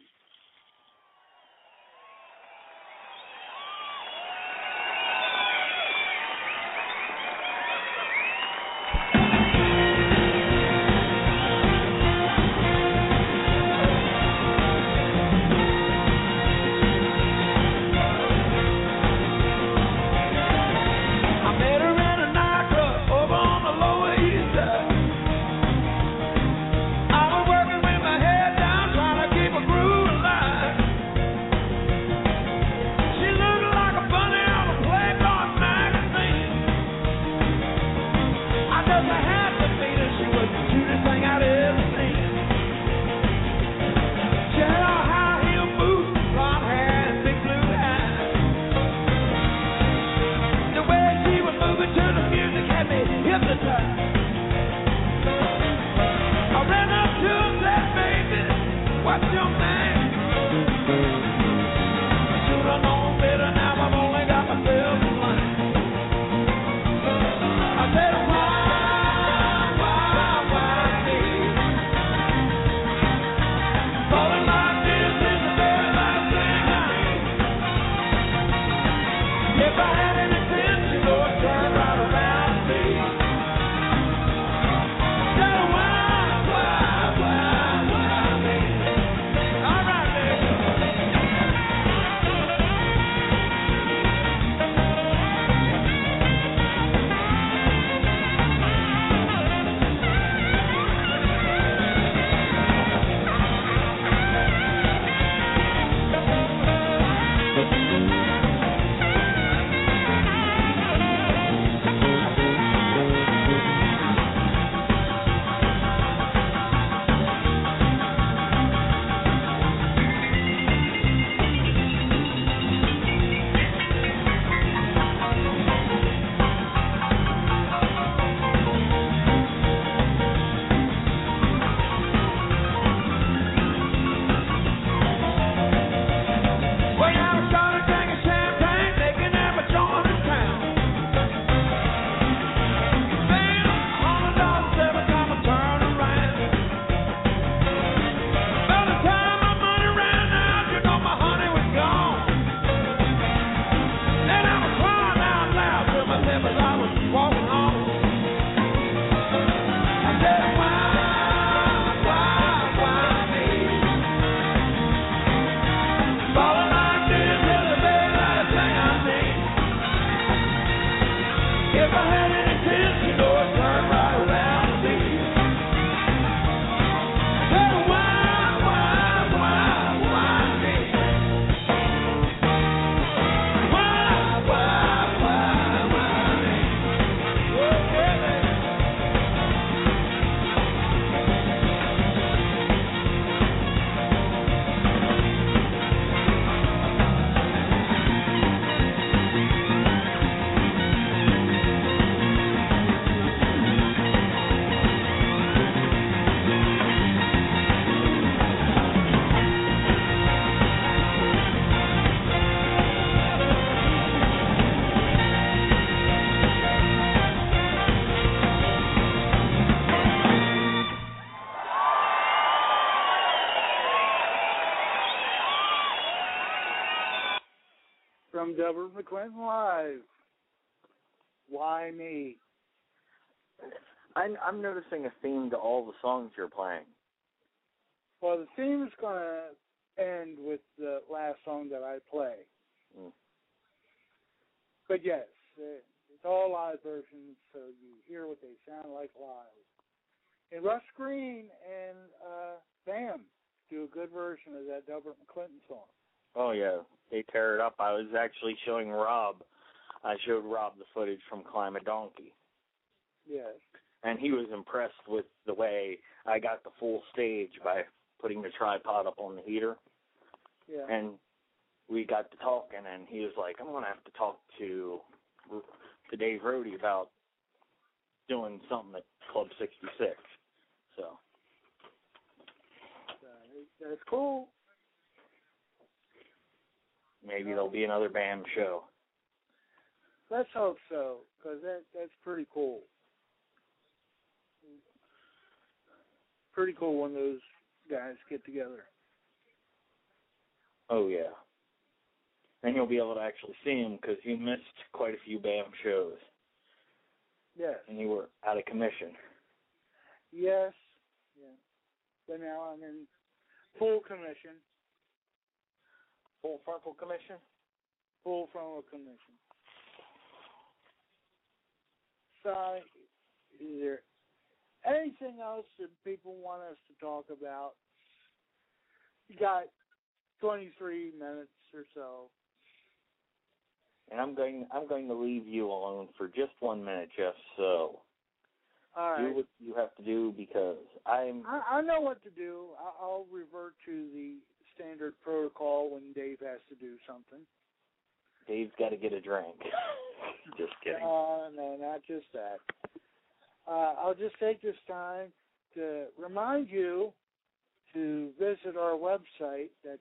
From Delbert McClinton Live. Why me? I'm noticing a theme to all the songs you're playing. Well, the theme is going to end with the last song that I play. But yes, it's all live versions, so you hear what they sound like live. And Russ Green and Bam do a good version of that Delbert McClinton song. Oh, yeah. They tear it up. I was actually showing Rob. I showed Rob the footage from Climb a Donkey. Yes. And he was impressed with the way I got the full stage by putting the tripod up on the heater. Yeah. And we got to talking, and he was like, I'm going to have to talk to Dave Rohde about doing something at Club 66. So. Right. That's cool. Maybe there'll be another BAM show. Let's hope so, because that's pretty cool. Pretty cool when those guys get together. Oh, yeah. Then you'll be able to actually see them because you missed quite a few BAM shows. Yes. And you were out of commission. Yes. Yeah. But now I'm in full commission. Full frontal commission? Full frontal commission. So, is there anything else that people want us to talk about? You got 23 minutes or so. And I'm going to leave you alone for just 1 minute, Jeff. So all right. do what you have to do because I know what to do. I'll revert to the standard protocol when Dave has to do something. Dave's got to get a drink. Just kidding. No, not just that. I'll just take this time to remind you to visit our website. That's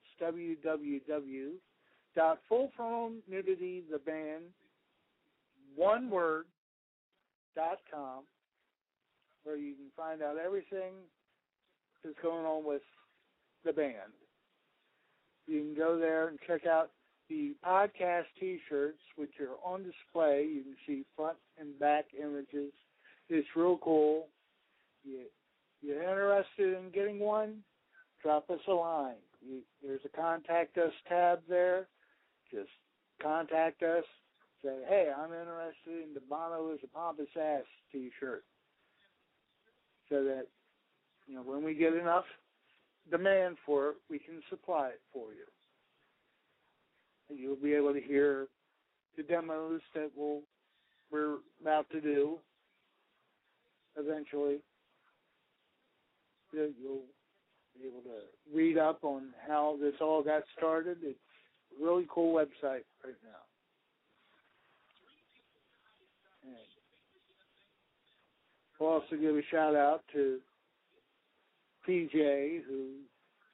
www.fullfrontalnudity.com, where you can find out everything that's going on with the band. You can go there and check out the podcast T-shirts, which are on display. You can see front and back images. It's real cool. You're interested in getting one? Drop us a line. There's a Contact Us tab there. Just contact us. Say, hey, I'm interested in the Bono is a Pompous Ass T-shirt. So that, when we get enough demand for it, we can supply it for you. And you'll be able to hear the demos that we're about to do eventually. You'll be able to read up on how this all got started. It's a really cool website right now. And we'll also give a shout out to PJ, who's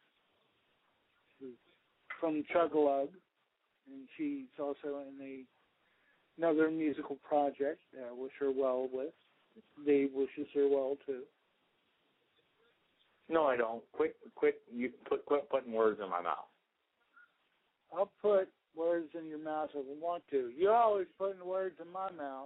from Chug-a-Lug, and she's also in another musical project that I wish her well with. Dave wishes her well too. No, I don't. Quit putting words in my mouth. I'll put words in your mouth if I want to. You're always putting words in my mouth.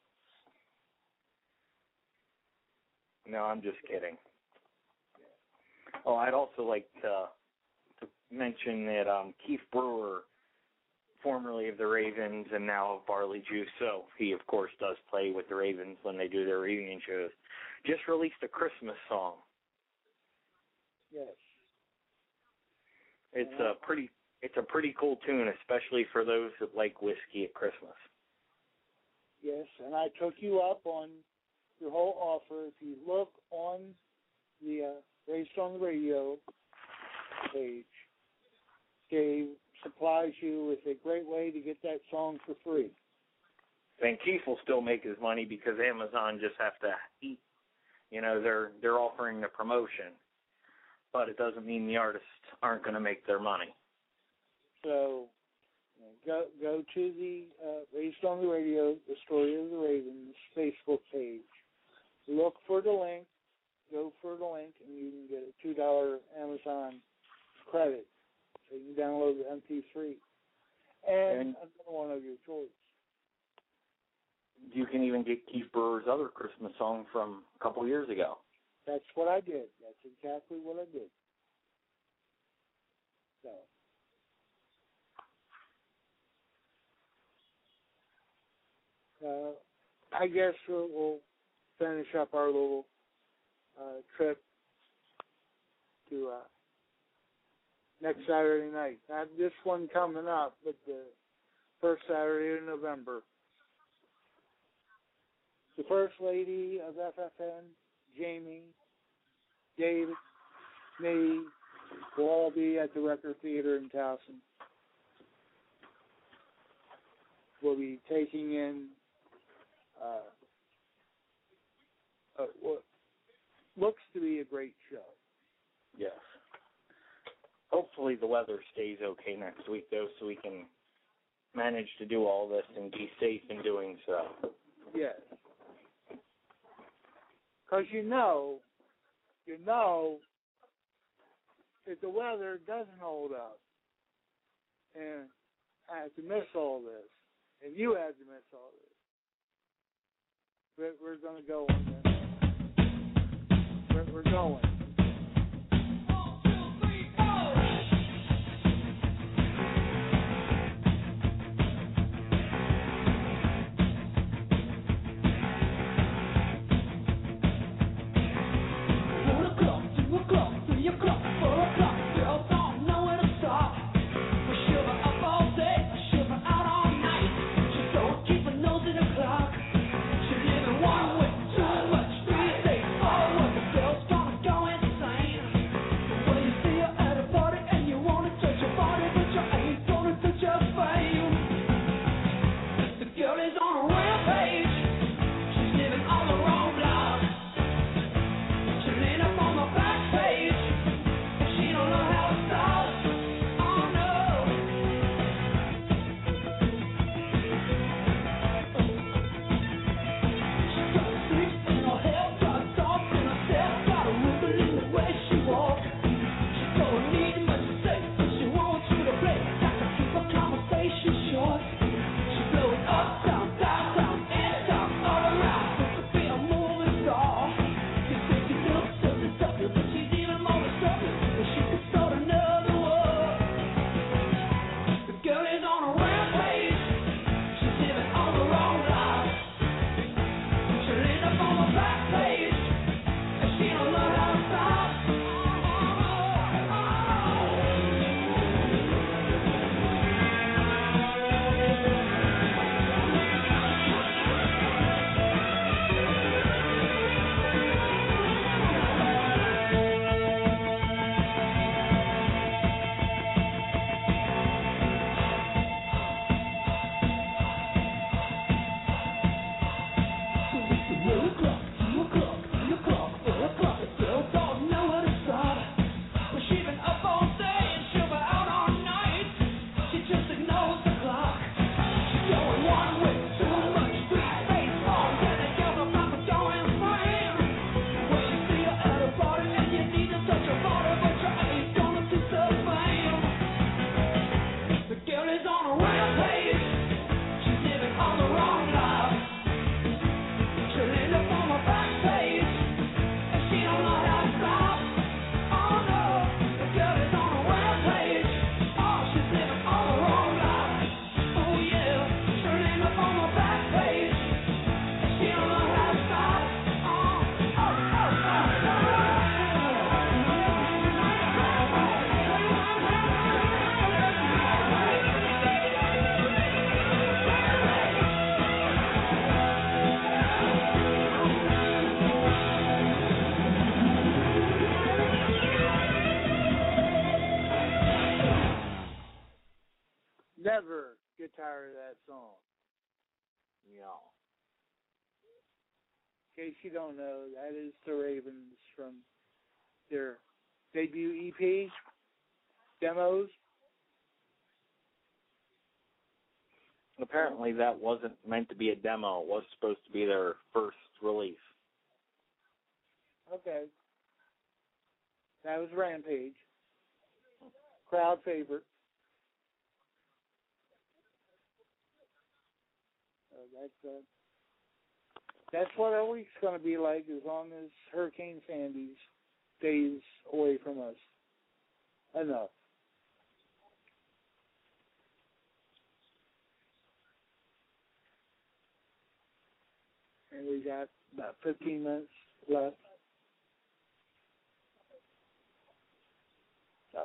No, I'm just kidding. Oh, I'd also like to mention that Keith Brewer, formerly of the Ravens and now of Barley Juice, so he, of course, does play with the Ravens when they do their reunion shows, just released a Christmas song. Yes. It's a pretty cool tune, especially for those that like whiskey at Christmas. Yes, and I took you up on your whole offer. If you look on the Raised on the Radio page, Dave supplies you with a great way to get that song for free. And Keith will still make his money because Amazon just have to eat. They're offering the promotion, but it doesn't mean the artists aren't going to make their money. So go to the Raised on the Radio, the Story of the Ravens Facebook page. Look for the link. Go for the link, and you can get a $2 Amazon credit. So you can download the MP3 and another one of your choice. You can even get Keith Brewer's other Christmas song from a couple years ago. That's what I did. That's exactly what I did. So, I guess we'll finish up our little trip to next Saturday night. Not this one coming up, but the first Saturday in November. The First Lady of FFN, Jamie, David, me, will all be at the Record Theater in Towson. We'll be taking in what looks to be a great show. Yes. hopefully the weather stays okay next week, though, so we can manage to do all this and be safe in doing so. Yes. Because you know, if the weather doesn't hold up, and I have to miss all this, and you have to miss all this, we're going to go on this. We're going. Never get tired of that song. Yeah. In case you don't know, that is the Ravens from their debut EP, Demos. Apparently that wasn't meant to be a demo. It was supposed to be their first release. Okay. That was Rampage. Crowd favorite. That's what our week's going to be like as long as Hurricane Sandy stays away from us. Enough. And we got about 15 minutes left. So.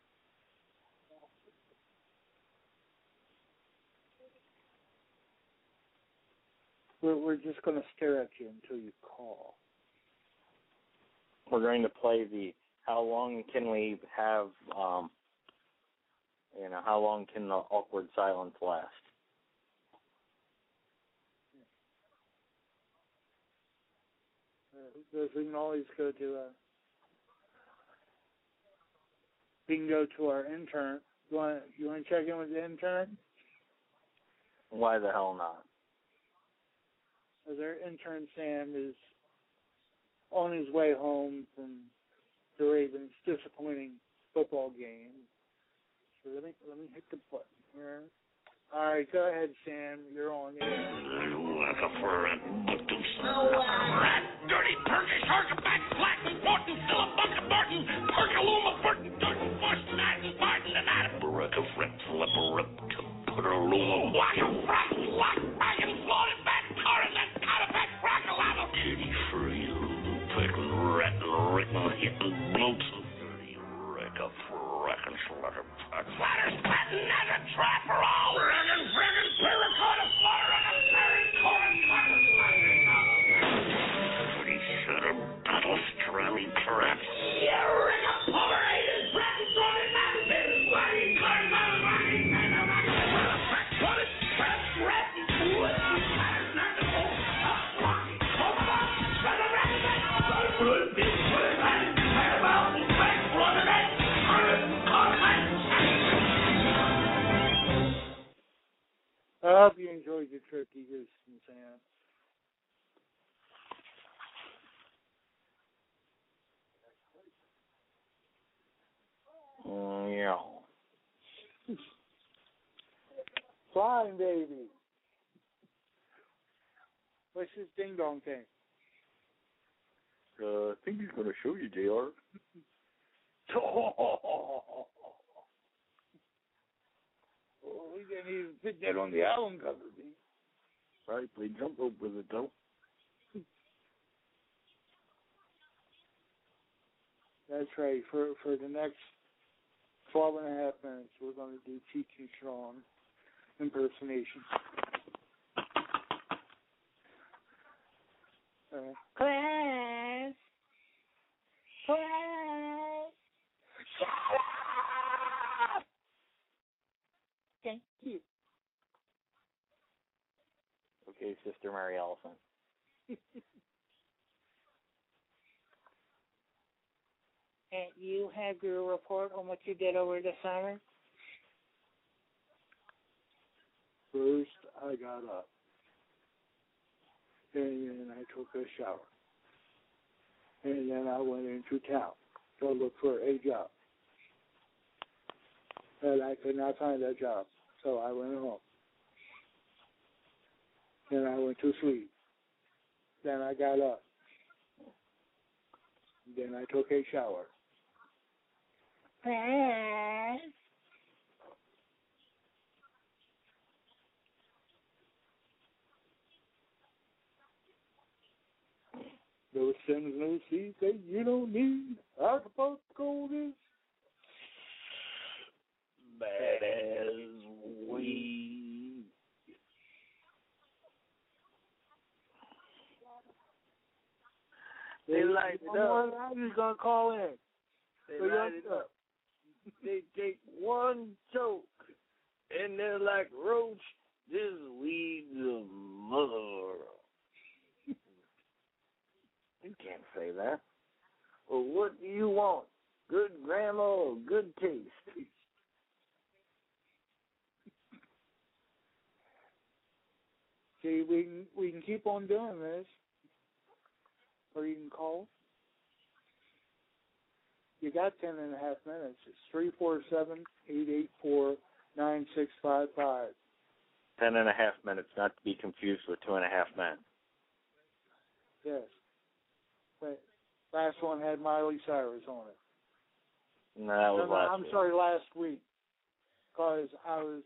We're just going to stare at you until you call. We're going to play the how long can we have, how long can the awkward silence last? We can always go to we can go to our intern. You want to check in with the intern? Why the hell not? Because our intern Sam is on his way home from the Ravens' disappointing football game. So let me hit the button here. All right, go ahead, Sam. You're on there. Dirty turkey, shark back, black, important, filibuster, Barton, Perkaluma, Burton, Durton, Boston, Adam, Barton, and Adam. Baraka, Fred, Flipper, Putterluma, Whacker, Frack, Lock, Wagon, Floated Back, Coronet, Catapack, Rackalava, Kitty, Free, Pickin', Rattin', Written, Hittin', Bloatin', Dirty, Wrecker, Frackin', Slatter, Slatter, Splattin', as a trapper, all Regan, Friggin', Paracotta, Slaughter, and a Terry, Corin, Sucker, Dirty, Shutter, Battle, Strally, Crap, Yerriga, Pomeranian, Bratton, Throwing, Not, Business, Wagon, Card, Mother, Wagon, and a Wagon, Frack, Bullet, Trap, Rattin', Wood, Slatter, Not the Hole, Up, Rocky, Pokemon, Feather, Rattin', Wood, Big, Wood, Rattin', Fireball, Frack, Brother, Net, Carter, Carter, I hope you enjoyed your turkey goose, Sam. Yeah. Flying baby. What's this ding dong thing? I think he's going to show you, JR. Oh, we didn't even fit that on the album cover, B. Right, play jump rope with it, though. That's right. For the next 12 and a half minutes, we're going to do T.Q. Strong impersonation. Class. Thank you. Okay, Sister Mary Elephant. And you have your report on what you did over the summer? First, I got up. And then I took a shower. And then I went into town to look for a job. And I could not find that job, so I went home. Then I went to sleep. Then I got up. Then I took a shower. Those things, no seeds that you don't need. Acapulco is Bad as weed. They light it up. Who's going to call in? They light it up. They take one choke, and they're like, Roach, this weed's a mother. You can't say that. Well, what do you want? Good grandma or good taste? See, we can keep on doing this, or you can call. You got 10 and a half minutes. It's 347-884-9655. 10 and a half minutes, not to be confused with 2.5 men. Yes. But last one had Miley Cyrus on it. No, that was last I'm week. sorry, last week, because I was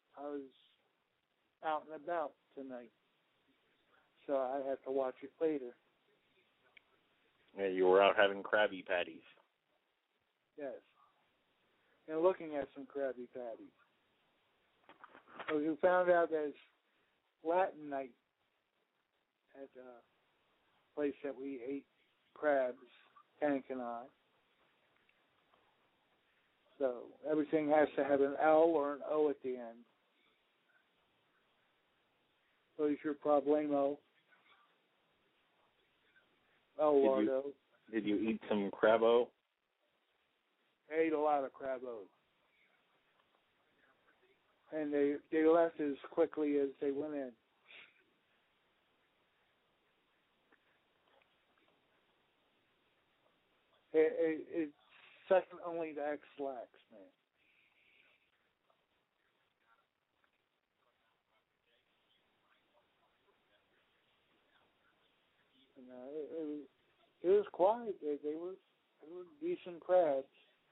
out and about tonight, so I have to watch it later. Yeah, you were out having Krabby Patties. Yes. And looking at some Krabby Patties. So you found out that it's Latin night at a place that we ate crabs, Tank and I. So everything has to have an L or an O at the end. So is your problemo. El Lardo. Did you eat some Crabbo? ate a lot of crabos. And they left as quickly as they went in. It's second only to X-Lax, man. And, it was quiet. They were decent crabs.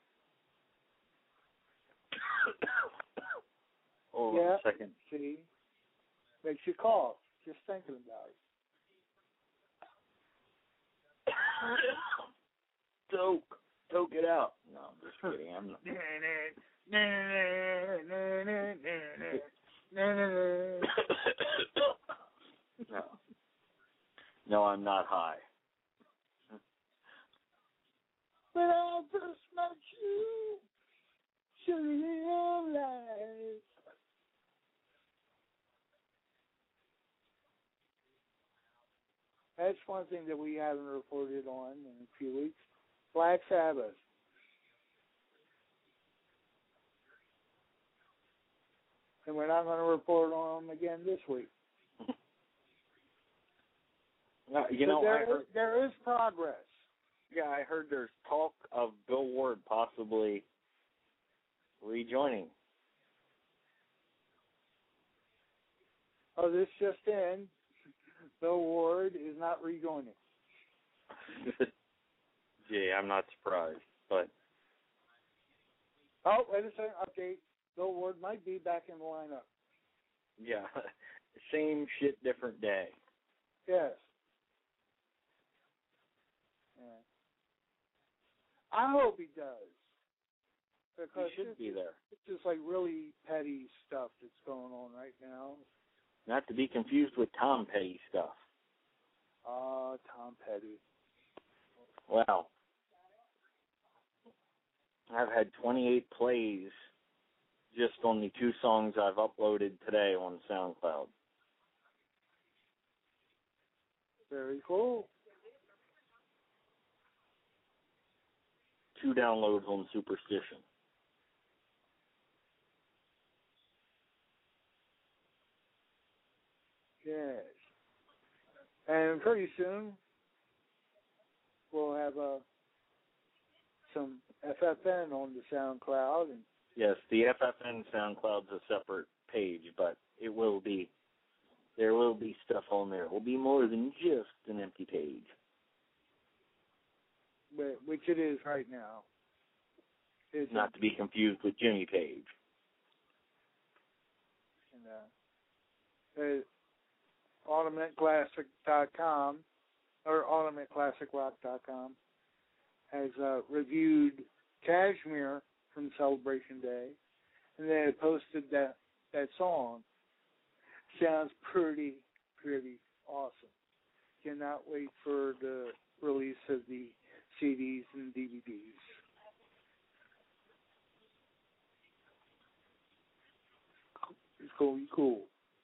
Hold yeah, on a second. See, makes you cough just thinking about it. Toke it out. No, I'm just kidding. I'm not. No. No, I'm not high. But I just met you, should realize. That's one thing that we haven't reported on in a few weeks. Black Sabbath. And we're not going to report on them again this week. You know, there is progress. Yeah, I heard there's talk of Bill Ward possibly rejoining. Oh, this just in. Bill Ward is not rejoining. Gee, I'm not surprised, but... Oh, wait a second. Update. Bill Ward might be back in the lineup. Yeah, same shit, different day. Yes. Yeah. I hope he does. Because he should be there. It's just like really petty stuff that's going on right now. Not to be confused with Tom Petty stuff. Tom Petty. Wow. I've had 28 plays just on the 2 songs I've uploaded today on SoundCloud. Very cool. 2 downloads on Superstition. Yes. And pretty soon, we'll have some FFN on the SoundCloud. And yes, the FFN SoundCloud's a separate page, but there will be stuff on there. It will be more than just an empty page. Which it is right now. It's not to be confused with Jimmy Page. And, UltimateClassic.com or UltimateClassicRock.com has reviewed Kashmir from Celebration Day, and they had posted that song. Sounds pretty awesome. Cannot wait for the release of the CDs and DVDs. It's going to be cool.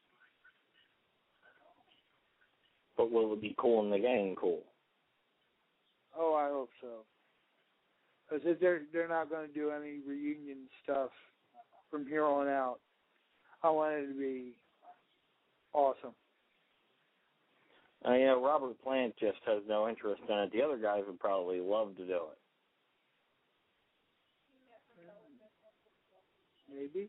But will it be Cool in the Gang cool? Oh, I hope so. Because they're not going to do any reunion stuff from here on out. I want it to be awesome. Yeah, Robert Plant just has no interest in it. The other guys would probably love to do it. Maybe.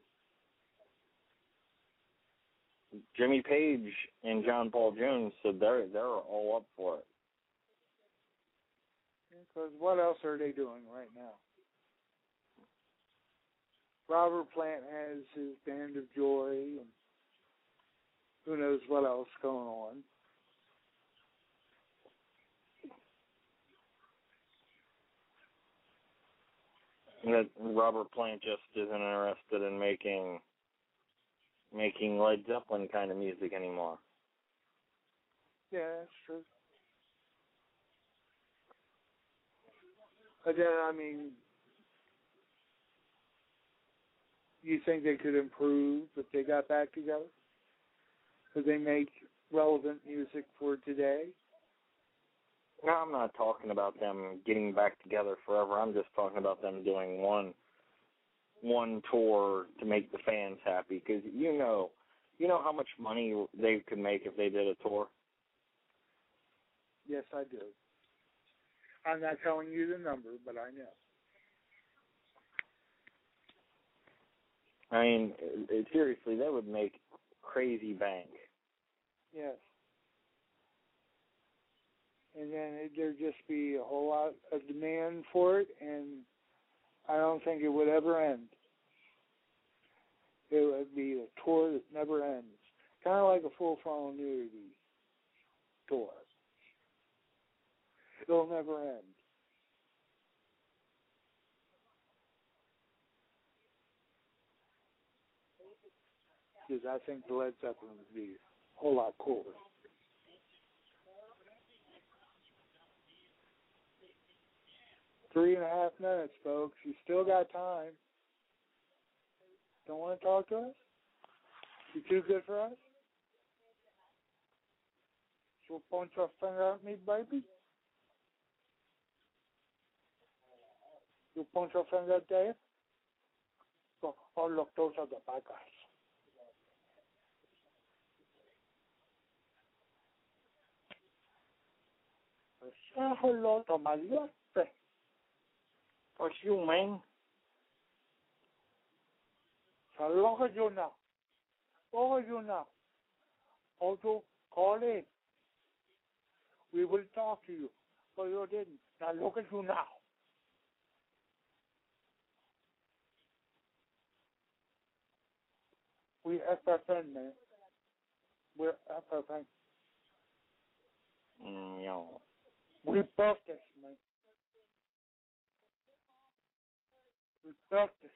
Jimmy Page and John Paul Jones said they're all up for it. Because what else are they doing right now? Robert Plant has his Band of Joy, and who knows what else going on. That Robert Plant just isn't interested in making Led Zeppelin kind of music anymore. Yeah, that's true. But then, I mean, you think they could improve if they got back together? Could they make relevant music for today? No, I'm not talking about them getting back together forever. I'm just talking about them doing one tour to make the fans happy. Because you know how much money they could make if they did a tour. Yes, I do. I'm not telling you the number, but I know. I mean, seriously, they would make crazy bank. Yes. And then there'd just be a whole lot of demand for it, and I don't think it would ever end. It would be a tour that never ends. Kind of like a Full Frontal Nudity tour. It'll never end. Because I think the Led Zeppelin would be a whole lot cooler. Three and a half minutes, folks. You still got time. Don't want to talk to us? You too good for us? You'll point your finger at me, baby? You point your finger at Dave? Oh, look, those are the bad guys. Say hello to my left. What's you, man? So look at you now. Look at you now. Also, call in. We will talk to you. But you didn't. Now look at you now. We FFN, man. We're FFN. No. We built this, man. We built this.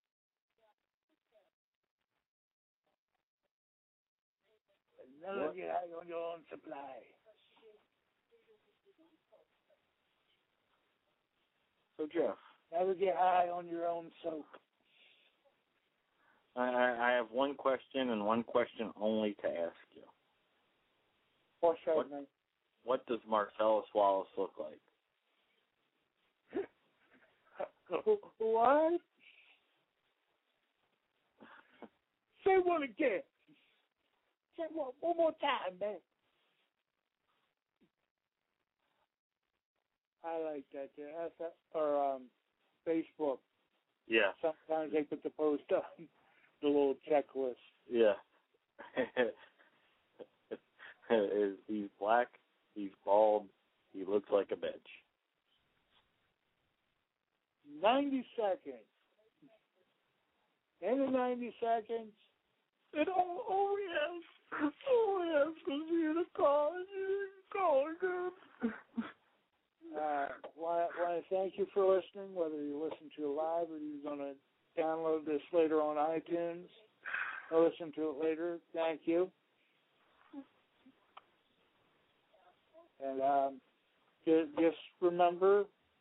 And never get high on your own supply. So, Jeff. Never get high on your own soap. I have one question and one question only to ask you. What's that, man? What does Marcellus Wallace look like? What? Say one again. Say one more time, man. I like that. Or Facebook. Yeah. Sometimes they put the post up, the little checklist. Yeah. He's black. He's bald. He looks like a bitch. 90 seconds. In the 90 seconds, it yes, because you're the call, dude. Want to thank you for listening, whether you listen to it live or you're going to download this later on iTunes or listen to it later. Thank you. And just remember,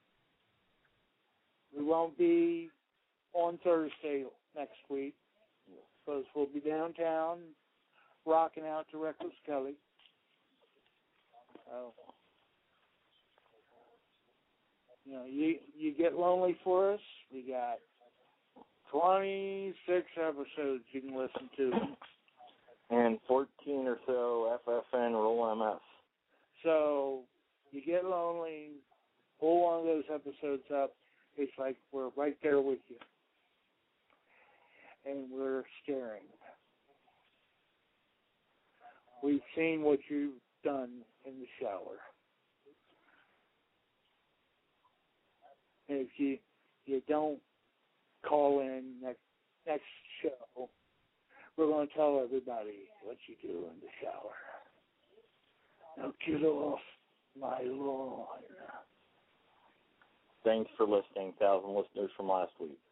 we won't be on Thursday next week because we'll be downtown rocking out to Reckless Kelly. So, you get lonely for us. We got 26 episodes you can listen to. And 14 or so FFN Roll MS. So you get lonely, pull one of those episodes up. It's like we're right there with you. And we're staring. We've seen what you've done in the shower. And if you don't call in next show, we're going to tell everybody what you do in the shower. Now get off my lawn. Thanks for listening, 1,000 listeners from last week.